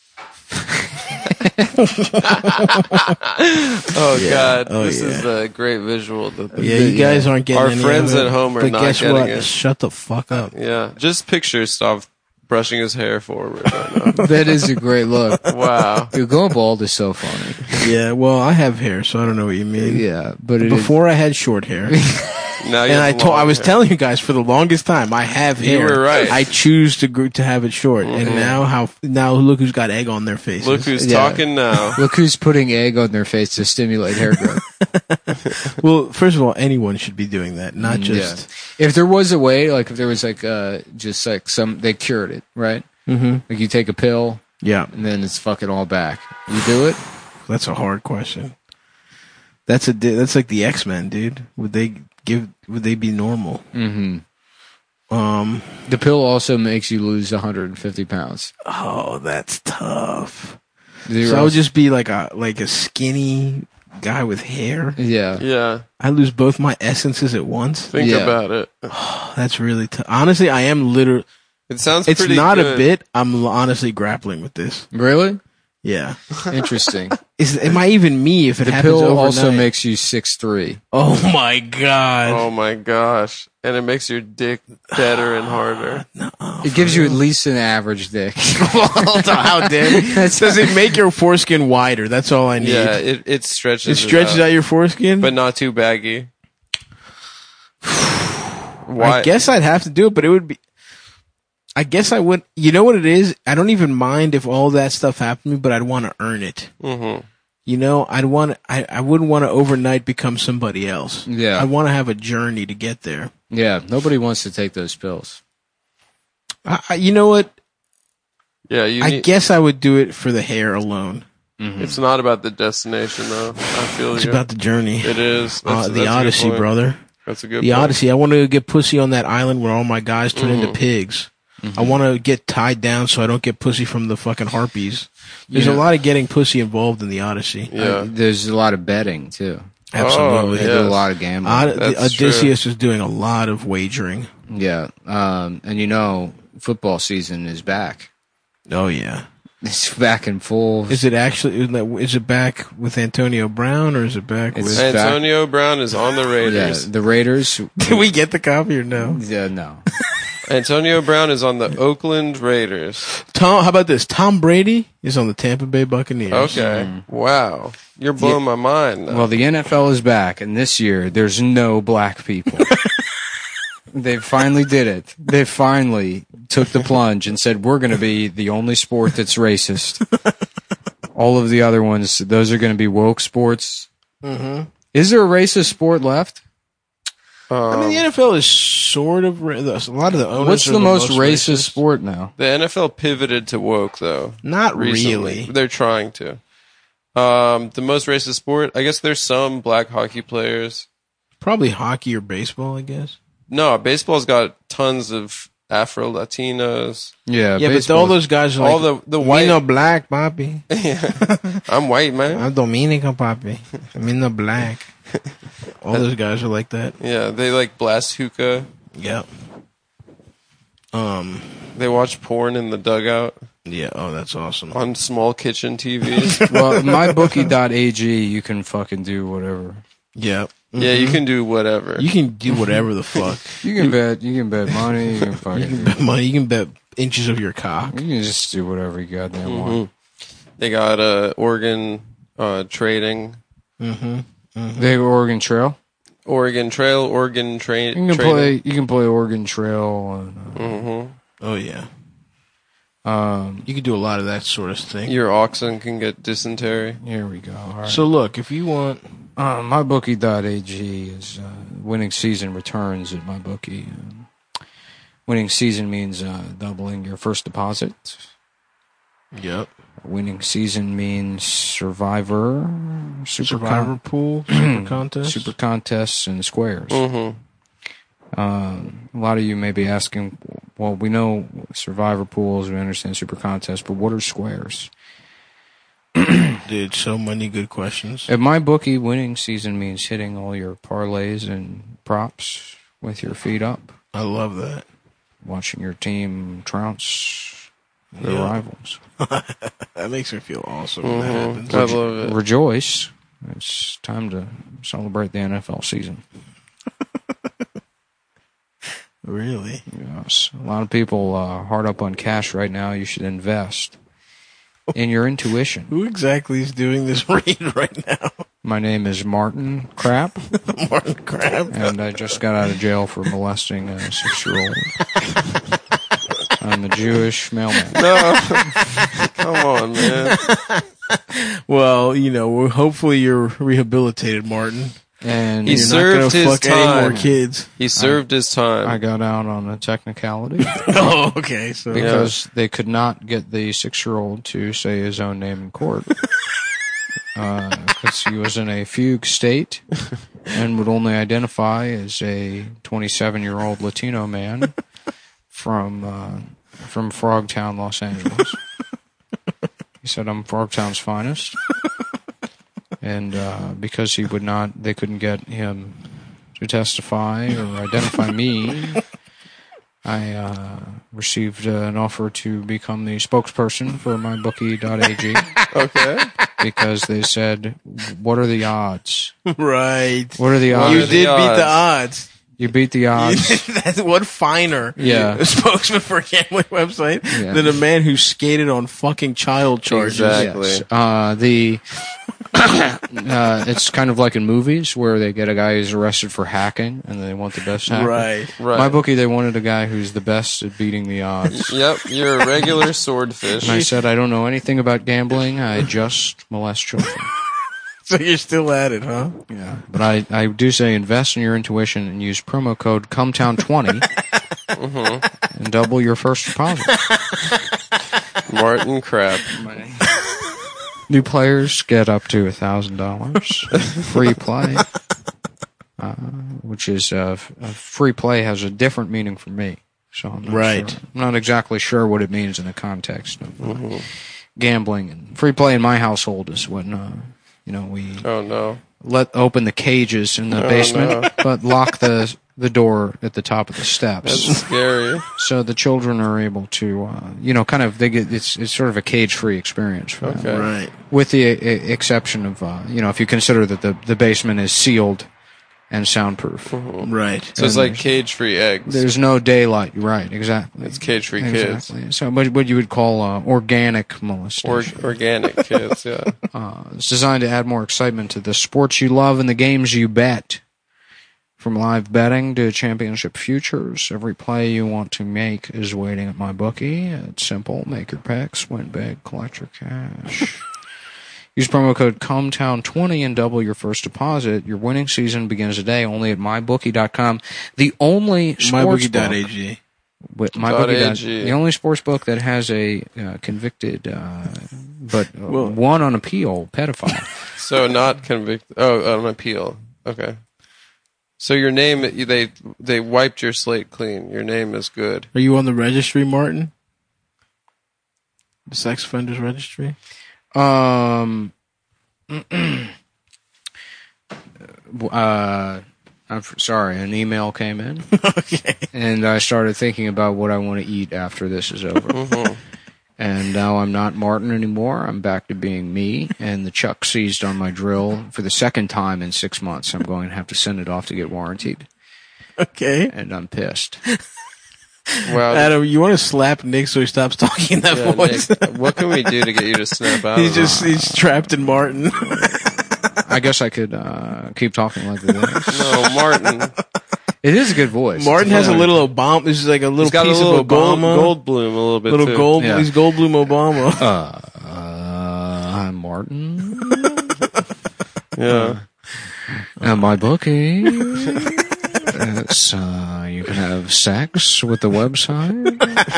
God, Oh, this yeah. is a great visual. Yeah, you guys aren't getting Our any friends of it, at home are but not guess getting what? it. Shut the fuck up. Yeah, just picture Stav brushing his hair forward right now. That is a great look. Wow. Dude, going bald is so funny. Yeah, well, I have hair, so I don't know what you mean. Yeah, but Before I had short hair, Now you and have I long was hair. telling you guys for the longest time, I have hair. were right. I choose to have it short, and now look who's got egg on their faces. Look who's Yeah. talking now. look who's putting egg on their face to stimulate hair growth. Well, first of all, anyone should be doing that, not just. If there was a way, like if there was like just like they cured it, right? Mm-hmm. Like you take a pill Yeah, and then it's fucking all back. You do it? that's a hard question. That's like the X-Men, dude. Would they be normal? Mm-hmm. The pill also makes you lose 150 pounds. Oh, that's tough. Zero. So I would just be like a skinny guy with hair. Yeah. Yeah, I lose both my essences at once. think Yeah. about it. That's really tough. Honestly, I am literally. It sounds It's pretty not good. a bit. I'm honestly grappling with this. Really? Yeah. Interesting. Am I even me if it The happens pill overnight? also makes you 6'3". Oh my god. Oh my gosh. And it makes your dick better and harder. It gives you at least an average dick. How dare you? Does it make your foreskin wider? That's all I need. Yeah, it stretches It stretches out your foreskin? but not too baggy. Why? I guess I'd have to do it, but it would be. I guess I would. You know what it is? I don't even mind if all that stuff happened to me, but I'd want to earn it. Mm-hmm. You know, I wouldn't want to overnight become somebody else. Yeah. I want to have a journey to get there. Yeah. Nobody wants to take those pills. You know what? Yeah, I guess I would do it for the hair alone. it's not about the destination though. I feel It's you. about the journey. It is. That's a The good Odyssey, point. brother. That's a good The point. Odyssey. I want to get pussy on that island where all my guys turn Mm-hmm. into pigs. I want to get tied down so I don't get pussy from the fucking harpies. There's a lot of getting pussy involved in the Odyssey. Yeah. There's a lot of betting too. Absolutely. They yes. do a lot of gambling. That's Odysseus is doing a lot of wagering. Yeah. And you know, football season is back. Oh yeah. It's back in full. Is it actually? Is it back with Antonio Brown or is it back It's- with? Antonio Brown is on the Yeah, Raiders. the Raiders. Did we get the copy or no? Yeah, no. Antonio Brown is on the Oakland Raiders. How about this? Tom Brady is on the Tampa Bay Buccaneers. Okay. Wow. You're blowing my mind now. Well, the NFL is back, and this year there's no black people. They finally did it. They finally took the plunge and said, we're going to be the only sport that's racist. All of the other ones, those are going to be woke sports. Mm-hmm. Is there a racist sport left? I mean, the NFL is sort of a lot of the owners. What's are the most racist sport now? The NFL pivoted to woke though. Not Recently. really. They're trying to. The most racist sport, I guess there's some black hockey players. Probably hockey or baseball, I guess. No, baseball's got tons of Afro Latinos. Yeah, Yeah, but baseball. all those guys are All like the Me white. no black, papi. I'm white, man. I'm Dominican, papi. Me no black. All those guys are like that. Yeah, they like blast hookah. Yep. They watch porn in the dugout Yeah. Oh, that's awesome. on small kitchen TVs. Well, mybookie.ag, you can fucking do whatever. Yep. Yeah, you can do whatever. You can do whatever the fuck. You can bet money. You can fucking. You can bet money. You can bet inches of your cock. You can just do whatever you goddamn want. They got organ trading, They have Oregon Trail. Oregon Trail, Oregon trading. You can play Oregon Trail. And, Oh yeah. You can do a lot of that sort of thing. Your oxen can get dysentery. here we go. All right. So look, if you want, mybookie.ag is winning season returns at mybookie. Winning season means doubling your first deposit. yep, Winning season means Survivor Survivor Pool, Super Contest. Super contests and squares. Mm-hmm. A lot of you may be asking, well, we know Survivor pools, we understand Super contests, but what are squares? Dude, so many good questions. At my bookie, winning season means hitting all your parlays and props with your feet up, I love that. watching your team trounce. the rivals. That makes me feel awesome when that happens. I love it. Rejoice. It's time to celebrate the NFL season. Really? Yes. A lot of people are hard up on cash right now. You should invest in your intuition. Who exactly is doing this read right now? My name is Martin Crap, Martin Crab. and I just got out of jail for molesting a 6-year-old. I'm a Jewish mailman. Come on, man. Well, hopefully you're rehabilitated, Martin. And He You're served not gonna his fuck any time. more kids. He served his time. I got out on a technicality Oh, okay. So because they could not get the 6-year-old to say his own name in court. Because he was in a fugue state and would only identify as a 27-year-old Latino man from Frogtown, Los Angeles. He said, "I'm Frogtown's finest," and because they couldn't get him to testify or identify me, I received an offer to become the spokesperson for mybookie.ag. Okay. Because they said, "What are the odds? right. What are the What odds? You are the did beat the odds? odds. You beat the odds." That's what finer. Yeah. A spokesman for a gambling website Yeah. than a man who skated on fucking child charges. Exactly. Yes. It's kind of like in movies where they get a guy who's arrested for hacking and they want the best hacker. Right. Right. My bookie, they wanted a guy who's the best at beating the odds. Yep, you're a regular swordfish. And I said, "I don't know anything about gambling. I just molest children." So you're still at it, huh? Yeah. But I do say invest in your intuition and use promo code CUMTOWN20 and double your first deposit. Martin Crab. New players get up to $1,000 free play, which is free play has a different meaning for me. So I'm not Right. sure. I'm not exactly sure what it means in the context of gambling. And free play in my household is when we Oh no. let open the cages in the basement, but lock the door at the top of the steps. That's scary. So the children are able to, they get it's sort of a cage-free experience for them. Okay. Right. With the exception of, if you consider that the basement is sealed and soundproof. Right. So it's like cage-free eggs. There's no daylight. Right, exactly. It's cage-free kids. Exactly. So what you would call organic molestation. Organic kids, yeah. It's designed to add more excitement to the sports you love and the games you bet. From live betting to championship futures, every play you want to make is waiting at MyBookie. It's simple. Make your picks, win big, collect your cash. Use promo code CUMTOWN20 and double your first deposit. Your winning season begins today only at MyBookie.com. The only sports book... MyBookie.ag. MyBookie.ag. The only sports book that has a convicted, one on appeal, pedophile. So not convicted. Oh, on appeal. Okay. So your name, they wiped your slate clean. Your name is good. Are you on the registry, Martin? The sex offenders registry? I'm sorry, an email came in. Okay. And I started thinking about what I want to eat after this is over. And now I'm not Martin anymore. I'm back to being me. And the chuck seized on my drill for the second time in 6 months. I'm going to have to send it off to get warrantied. Okay. And I'm pissed. Wow. Adam, you want to slap Nick so he stops talking in that Yeah, voice? Nick, what can we do to get you to snap out? He's trapped in Martin. I guess I could keep talking like this. No, Martin. It is a good voice. Martin has a little Obama. This is like a little He's got piece a little of Obama. gold bloom a little bit little too. gold. Yeah. He's Goldblum Obama. I'm Martin. Yeah. And my bookie. It's, you can have sex with the website.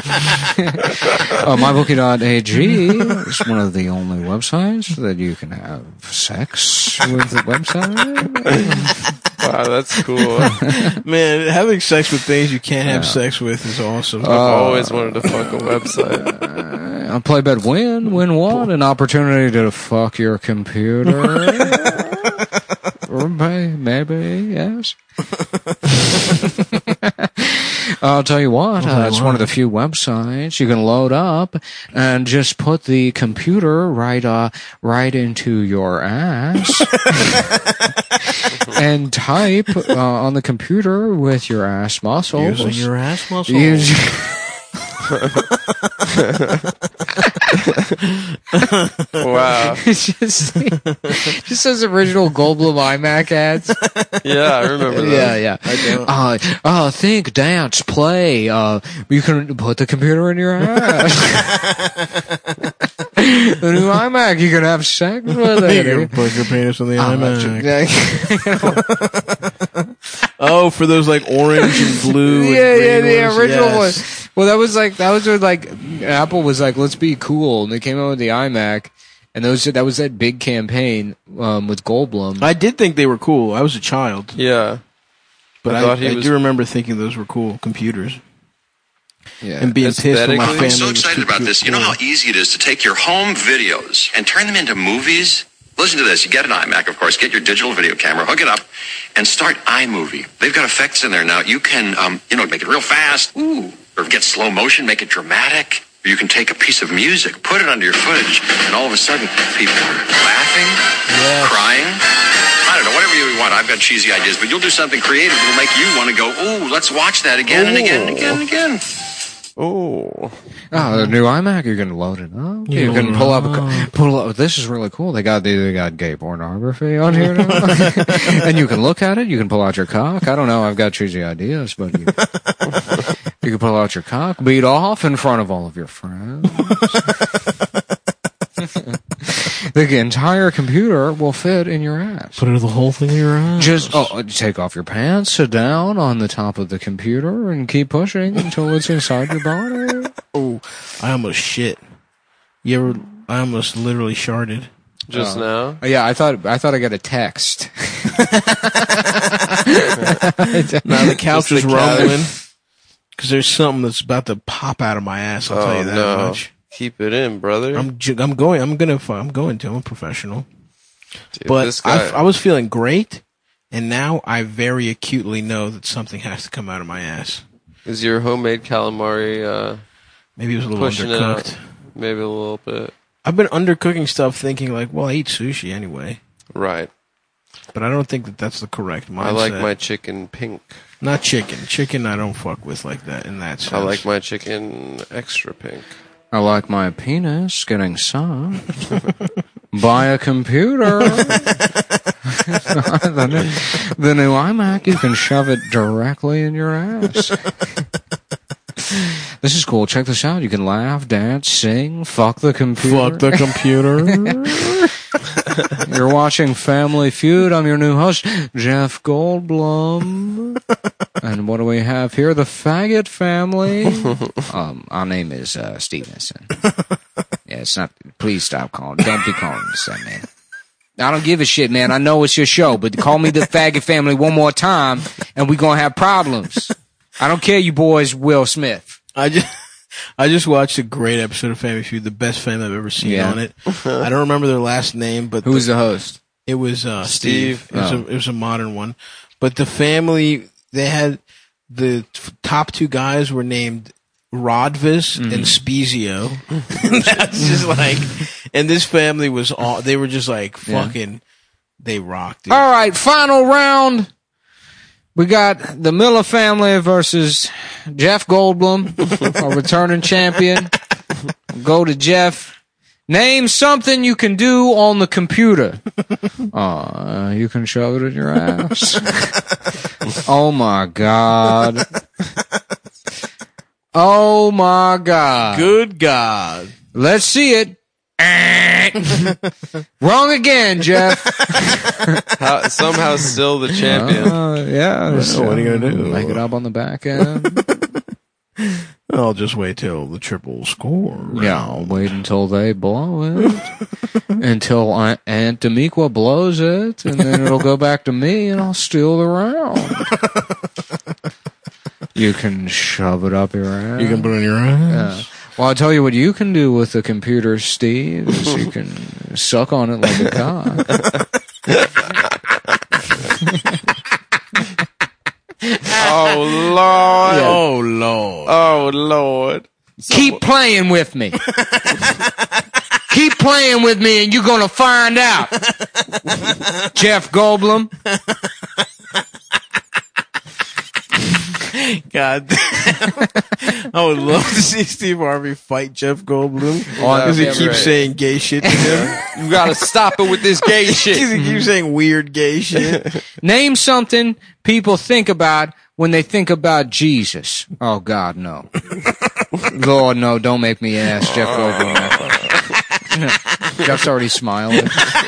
MyBookie.ag is one of the only websites that you can have sex with the website. Wow, that's cool. Man, having sex with things you can't have sex with is awesome. I've always wanted to fuck a website. On Play Bet Win what? An opportunity to fuck your computer. Or maybe, yes. I'll tell you what, it's one of the few websites you can load up and just put the computer right into your ass and type on the computer with your ass muscles. Using your ass muscles. Wow. It's just those original Goldblum iMac ads. Yeah, I remember that. Yeah. I don't. Think, dance, play. You can put the computer in your ass. The new iMac, you can have sex with it. You can put your penis on the iMac. iMac. Oh, for those like orange and blue. Yeah, and green the ones, original yes. one. Well, that was when like Apple was like, let's be cool, and they came out with the iMac, and that was that big campaign with Goldblum. I did think they were cool. I was a child, Yeah. but I thought he I was- do remember thinking those were cool computers Yeah. and being pissed when my Aesthetically. family I'm so was excited too about cool. this. You know how easy it is to take your home videos and turn them into movies? Listen to this. You get an iMac, of course. Get your digital video camera, hook it up, and start iMovie. They've got effects in there now. You can, make it real fast. Ooh. Or get slow motion, make it dramatic. Or you can take a piece of music, put it under your footage, and all of a sudden, people are laughing, crying. I don't know, whatever you want. I've got cheesy ideas, but you'll do something creative that'll make you want to go, ooh, let's watch that again and again and again and again. Oh. The new iMac, you can load it up. You can pull up. This is really cool. They got gay pornography on here now. And you can look at it. You can pull out your cock. I don't know. I've got cheesy ideas, but you can pull out your cock, beat off in front of all of your friends. The entire computer will fit in your ass. Put the whole thing in your ass. Just take off your pants, sit down on the top of the computer, and keep pushing until it's inside your body. Oh, I almost shit. I almost literally sharted. Just now? Yeah, I thought I got a text. Now the couch Just is the couch. rumbling because there's something that's about to pop out of my ass. I'll tell you that no. much. Keep it in, brother. I'm going to. I'm a professional. Dude, But this guy, I was feeling great, and now I very acutely know that something has to come out of my ass. is your homemade calamari Maybe it was a little pushing it undercooked. out? Maybe a little bit. I've been undercooking stuff thinking like, well, I eat sushi anyway. Right. But I don't think that that's the correct mindset. I like my chicken pink. Not chicken. Chicken I don't fuck with like that in that sense. I like my chicken extra pink. I like my penis getting sucked by a computer. the new iMac, you can shove it directly in your ass. This is cool. Check this out. You can laugh, dance, sing, fuck the computer. Fuck the computer. You're watching Family Feud. I'm your new host, Jeff Goldblum. And what do we have here? The Faggot Family. Our name is Stevenson. Yeah, it's not. Please stop calling. Don't be calling us that, man. I don't give a shit, man. I know it's your show, but call me the Faggot Family one more time, and we're gonna have problems. I don't care, you boys. Will Smith. I just watched a great episode of Family Feud, the best family I've ever seen Yeah. on it. I don't remember their last name, but Who's the host? it was Steve. It Oh. was a modern one. But the family, they had the top two guys were named Rodvis and Spezio. And that's just like, and this family was all, they were just like fucking, they rocked it. All right, final round. We got the Miller family versus Jeff Goldblum, our returning champion. Go to Jeff. Name something you can do on the computer. You can shove it in your ass. Oh my God. Oh my God. Good God. Let's see it. Wrong again, Jeff. Somehow still the champion. Yeah. So what are you gonna do? Make it up on the back end. I'll just wait till the triple score. Yeah, I'll wait until they blow it. Until Aunt Demiqua blows it, and then it'll go back to me, and I'll steal the round. You can shove it up your ass. You can put it in your ass. Yeah. Well, I'll tell you what you can do with the computer, Steve, is you can suck on it like a cock. Oh, Lord. Oh, Lord. Oh Lord. Keep playing with me. Keep playing with me and you're going to find out. Jeff Goldblum. God damn. I would love to see Steve Harvey fight Jeff Goldblum because he that'd be keeps great. saying gay shit to him. You gotta stop it with this gay shit. Because he keeps saying weird gay shit. Name something people think about when they think about Jesus. Oh, God, no. Lord, no, don't make me ask Jeff Goldblum. Jeff's already smiling.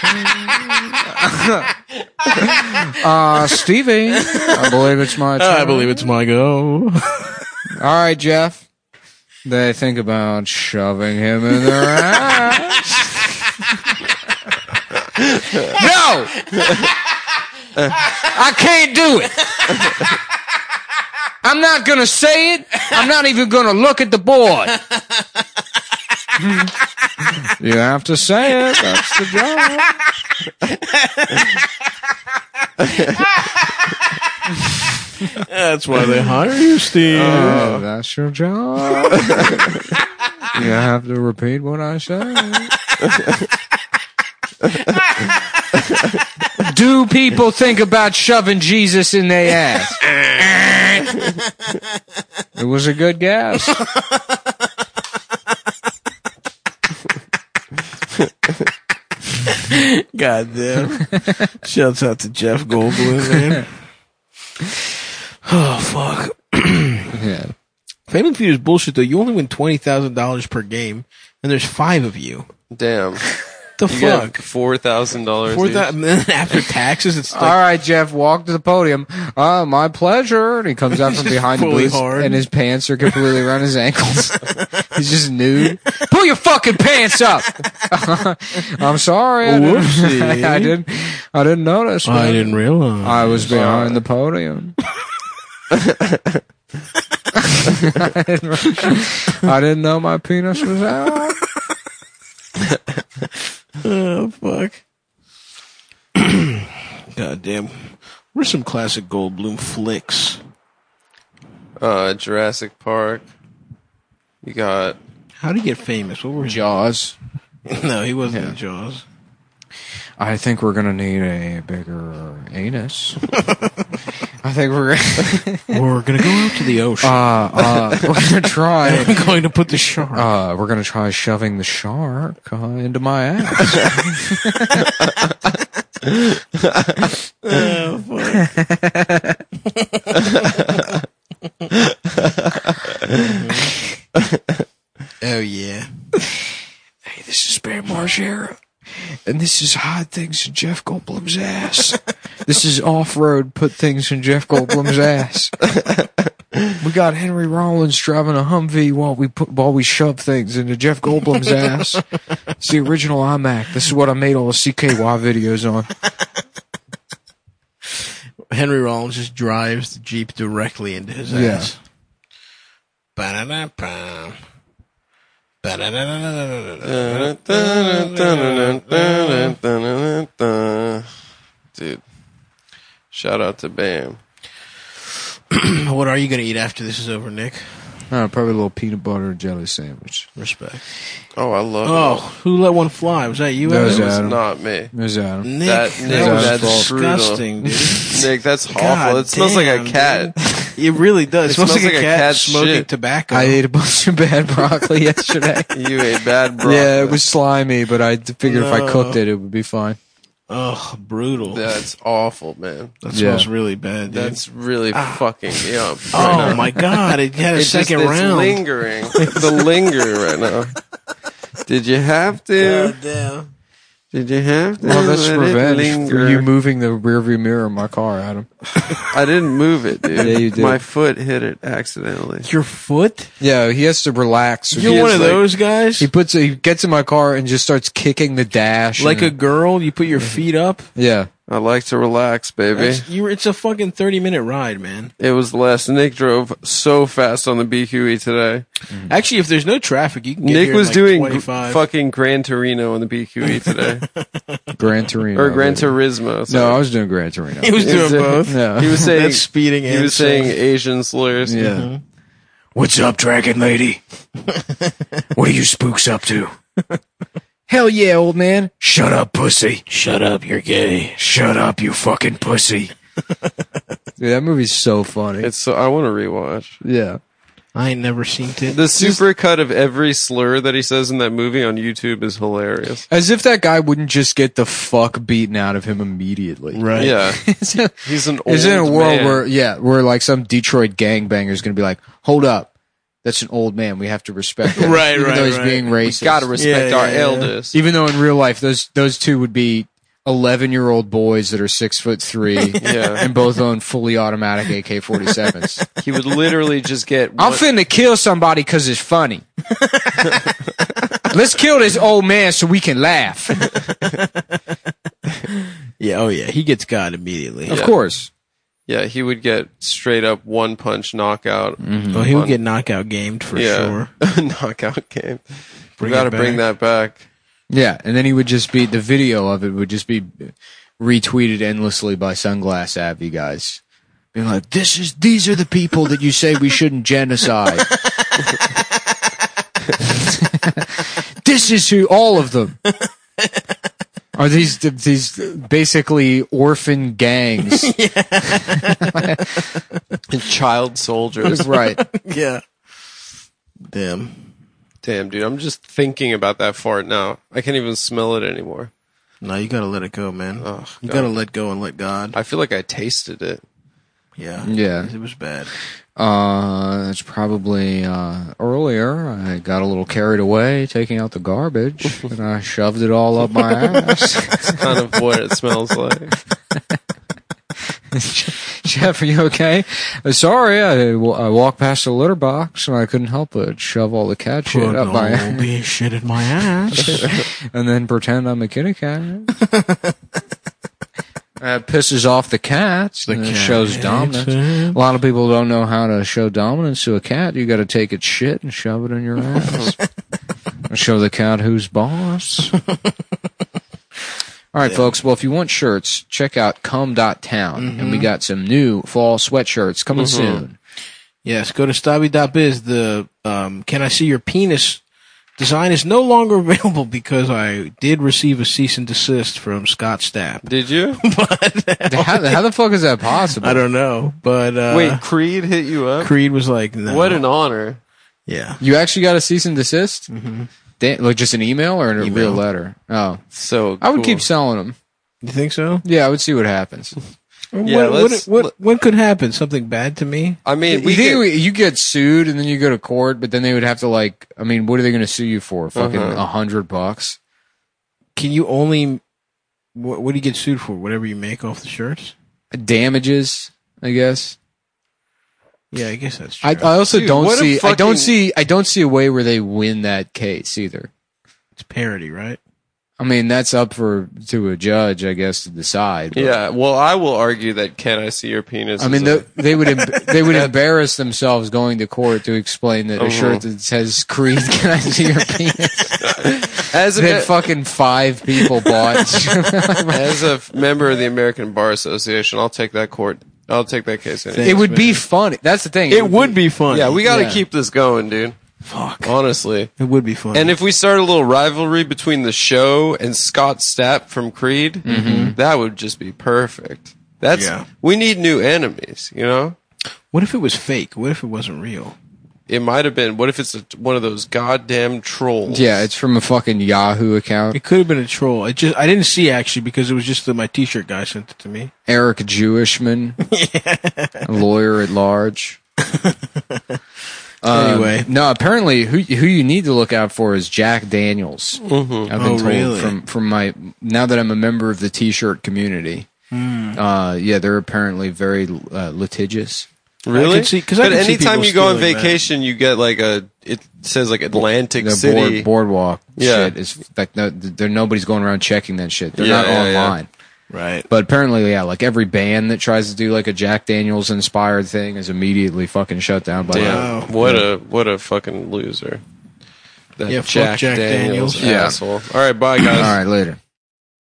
Stevie, I believe it's my turn. I believe it's my go. All right, Jeff. They think about shoving him in their ass. No! I can't do it. I'm not going to say it. I'm not even going to look at the board. You have to say it. That's the job. That's why they hire you, Steve. That's your job. You have to repeat what I say. Do people think about shoving Jesus in their ass? It was a good guess. God damn. Shouts out to Jeff Goldblum, man. Oh, fuck. Yeah. Family Feud is bullshit, though. You only win $20,000 per game, and there's 5 of you. Damn. The You fuck? get $4,000. And then after taxes, it's like, All right, Jeff, walk to the podium. My pleasure. And he comes out from behind the fully booth, hard. and his pants are completely around his ankles. He's just nude. Pull your fucking pants up. I'm sorry. Whoopsie. I didn't notice. I man. didn't realize. I was behind the podium. I didn't know my penis was out. Oh, fuck. God damn. What are some classic Goldblum flicks? Jurassic Park. You got How did he get famous? What were his... Jaws. No, he wasn't in Jaws. I think we're gonna need a bigger anus. I think we're We're gonna go out to the ocean. we're gonna try. I'm going to put the shark. We're gonna try shoving the shark into my ass. Oh, fuck. Oh, yeah. Hey, this is Bam Margera, and this is Hide Things in Jeff Goldblum's ass. This is Off-Road Put Things in Jeff Goldblum's ass. We got Henry Rollins driving a Humvee while we shove things into Jeff Goldblum's ass. It's the original iMac. This is what I made all the CKY videos on. Henry Rollins just drives the Jeep directly into his ass. Ba-da-da-ba. dude. Shout out to Bam. What are you going to eat after this is over, Nick? Probably a little peanut butter and jelly sandwich. Respect. Oh, I love Oh, it. who let one fly? Was that you, That was Adam? It was Adam. not me. There's Adam. Nick, That- that, Nick, was that's brutal. disgusting, dude. Nick, that's awful. God It smells like a damn, cat. It really does. It smells like a cat cat's smoking shit. tobacco. I ate a bunch of bad broccoli yesterday. You ate bad broccoli. Yeah, it was slimy, but I figured if I cooked it, it would be fine. Ugh, brutal. That's awful, man. That Yeah. smells really bad, dude. That's really fucking yum. Oh my god, it had a second it's round. lingering. The lingering right now. Did you have to? God damn. Did you have to? Well, that's let it revenge linger? for you moving the rearview mirror in my car, Adam. I didn't move it, dude. Yeah, you did. My foot hit it accidentally. Your foot? Yeah, he has to relax. You're He one is of like- those guys? He gets in my car and just starts kicking the dash. Like a and, girl, you put your feet up? yeah. I like to relax, baby. It's a fucking 30-minute ride, man. It was less. Nick drove so fast on the BQE today. Actually, if there's no traffic, you can get Nick here in was like doing 25. fucking Gran Torino on the BQE today. Gran Torino. or Gran baby. Turismo. sorry. No, I was doing Gran Torino. He was doing both. Yeah. He was saying That's speeding he and was saying saying- Asian slurs. Yeah. What's up, dragon lady? What are you spooks up to? Hell yeah, old man. Shut up, pussy. Shut up, you're gay. Shut up, you fucking pussy. Dude, that movie's so funny. It's so, I want to rewatch. Yeah. I ain't never seen it. The super cut of every slur that he says in that movie on YouTube is hilarious. As if that guy wouldn't just get the fuck beaten out of him immediately. Right. Yeah. He's He's an old in a world man. where like some Detroit gangbanger is going to be like, hold up, that's an old man. We have to respect him. Right, Even right, though he's right. being racist. Gotta respect Yeah, our yeah, yeah. elders. Even though in real life, those two would be 11-year-old boys that are 6'3", Yeah. and both own fully automatic AK-47s. He would literally just get I'm finna kill somebody because it's funny. Let's kill this old man so we can laugh. Yeah, oh yeah, he gets got immediately. Of course. Yeah, he would get straight up one punch knockout. Oh, he would get knockout gamed for sure. Knockout game. We Bring gotta it back. bring that back. Yeah, and then he would just be, the video of it would just be retweeted endlessly by Sunglass Abbey guys. Being like, these are the people that you say we shouldn't genocide. This is who, all of them. Are these basically orphan gangs. And child soldiers. Right. Yeah. Damn. Damn, dude, I'm just thinking about that fart now. I can't even smell it anymore. No, you gotta let it go, man. Oh, You God. gotta let go and let God. I feel like I tasted it. Yeah. Yeah. It was bad. It's probably earlier. I got a little carried away taking out the garbage, and I shoved it all up my ass. It's kind of what it smells like. Jeff, are you okay? Sorry, I walked past the litter box and I couldn't help but shove all the cat shit up my ass, be shit in my ass. and then pretend I'm a kitty cat. That pisses off the cats. And it cat shows hates dominance. him. A lot of people don't know how to show dominance to a cat. You got to take its shit and shove it in your ass. And show the cat who's boss. All right, folks. Well, if you want shirts, check out cum.town. And we got some new fall sweatshirts coming soon. Yes, go to stabby.biz. The Can I See Your Penis design is no longer available because I did receive a cease and desist from Scott Stapp. Did you? How the fuck is that possible? I don't know, but Wait, Creed hit you up? Creed was like, no. What an honor. Yeah. You actually got a cease and desist? Mm-hmm. Like just an email or a Email. real letter? Oh. So I would cool. keep selling them. You think so? Yeah, I would see what happens. Yeah, what could happen? Something bad to me? I mean, You think you get sued and then you go to court, but then they would have to what are they going to sue you for? Fucking $100? Can you only, what do you get sued for? Whatever you make off the shirts? Damages, I guess. Yeah, I guess that's true. I also Dude, don't what a see, fucking- I don't see a way where they win that case either. It's parody, right? I mean, that's up to a judge, I guess, to decide. But, Yeah, well, I will argue that "Can I See Your Penis"? I mean, is a- they would embarrass themselves going to court to explain that a shirt that says "Creed, can I see your penis?" as a that me- fucking 5 people bought. as a member of the American Bar Association, I'll take that court. I'll take that case. Anyway. It would be funny. That's the thing. It would be funny. Yeah, we got to Yeah. keep this going, dude. Fuck. Honestly. It would be funny. And if we start a little rivalry between the show and Scott Stapp from Creed, that would just be perfect. Yeah. We need new enemies, you know? What if it was fake? What if it wasn't real? It might have been. What if it's one of those goddamn trolls? Yeah, it's from a fucking Yahoo account. It could have been a troll. I didn't see actually because it was just my t-shirt guy sent it to me. Eric Jewishman, a lawyer at large. Anyway. No, apparently who you need to look out for is Jack Daniels. I've been told really? from my, now that I'm a member of the t-shirt community. Yeah, they're apparently very litigious. Really? I can see- 'cause I but can see anytime people you go on stealing that. vacation, you get it says Atlantic The City. boardwalk Yeah. shit is like nobody's going around checking that shit. They're not Yeah, online. Right. But apparently, yeah, like every band that tries to do like a Jack Daniels inspired thing is immediately fucking shut down by Damn, that. what a fucking loser. That Yeah, fuck Jack Jack Daniels Daniels. asshole. All right, bye guys. All right, later.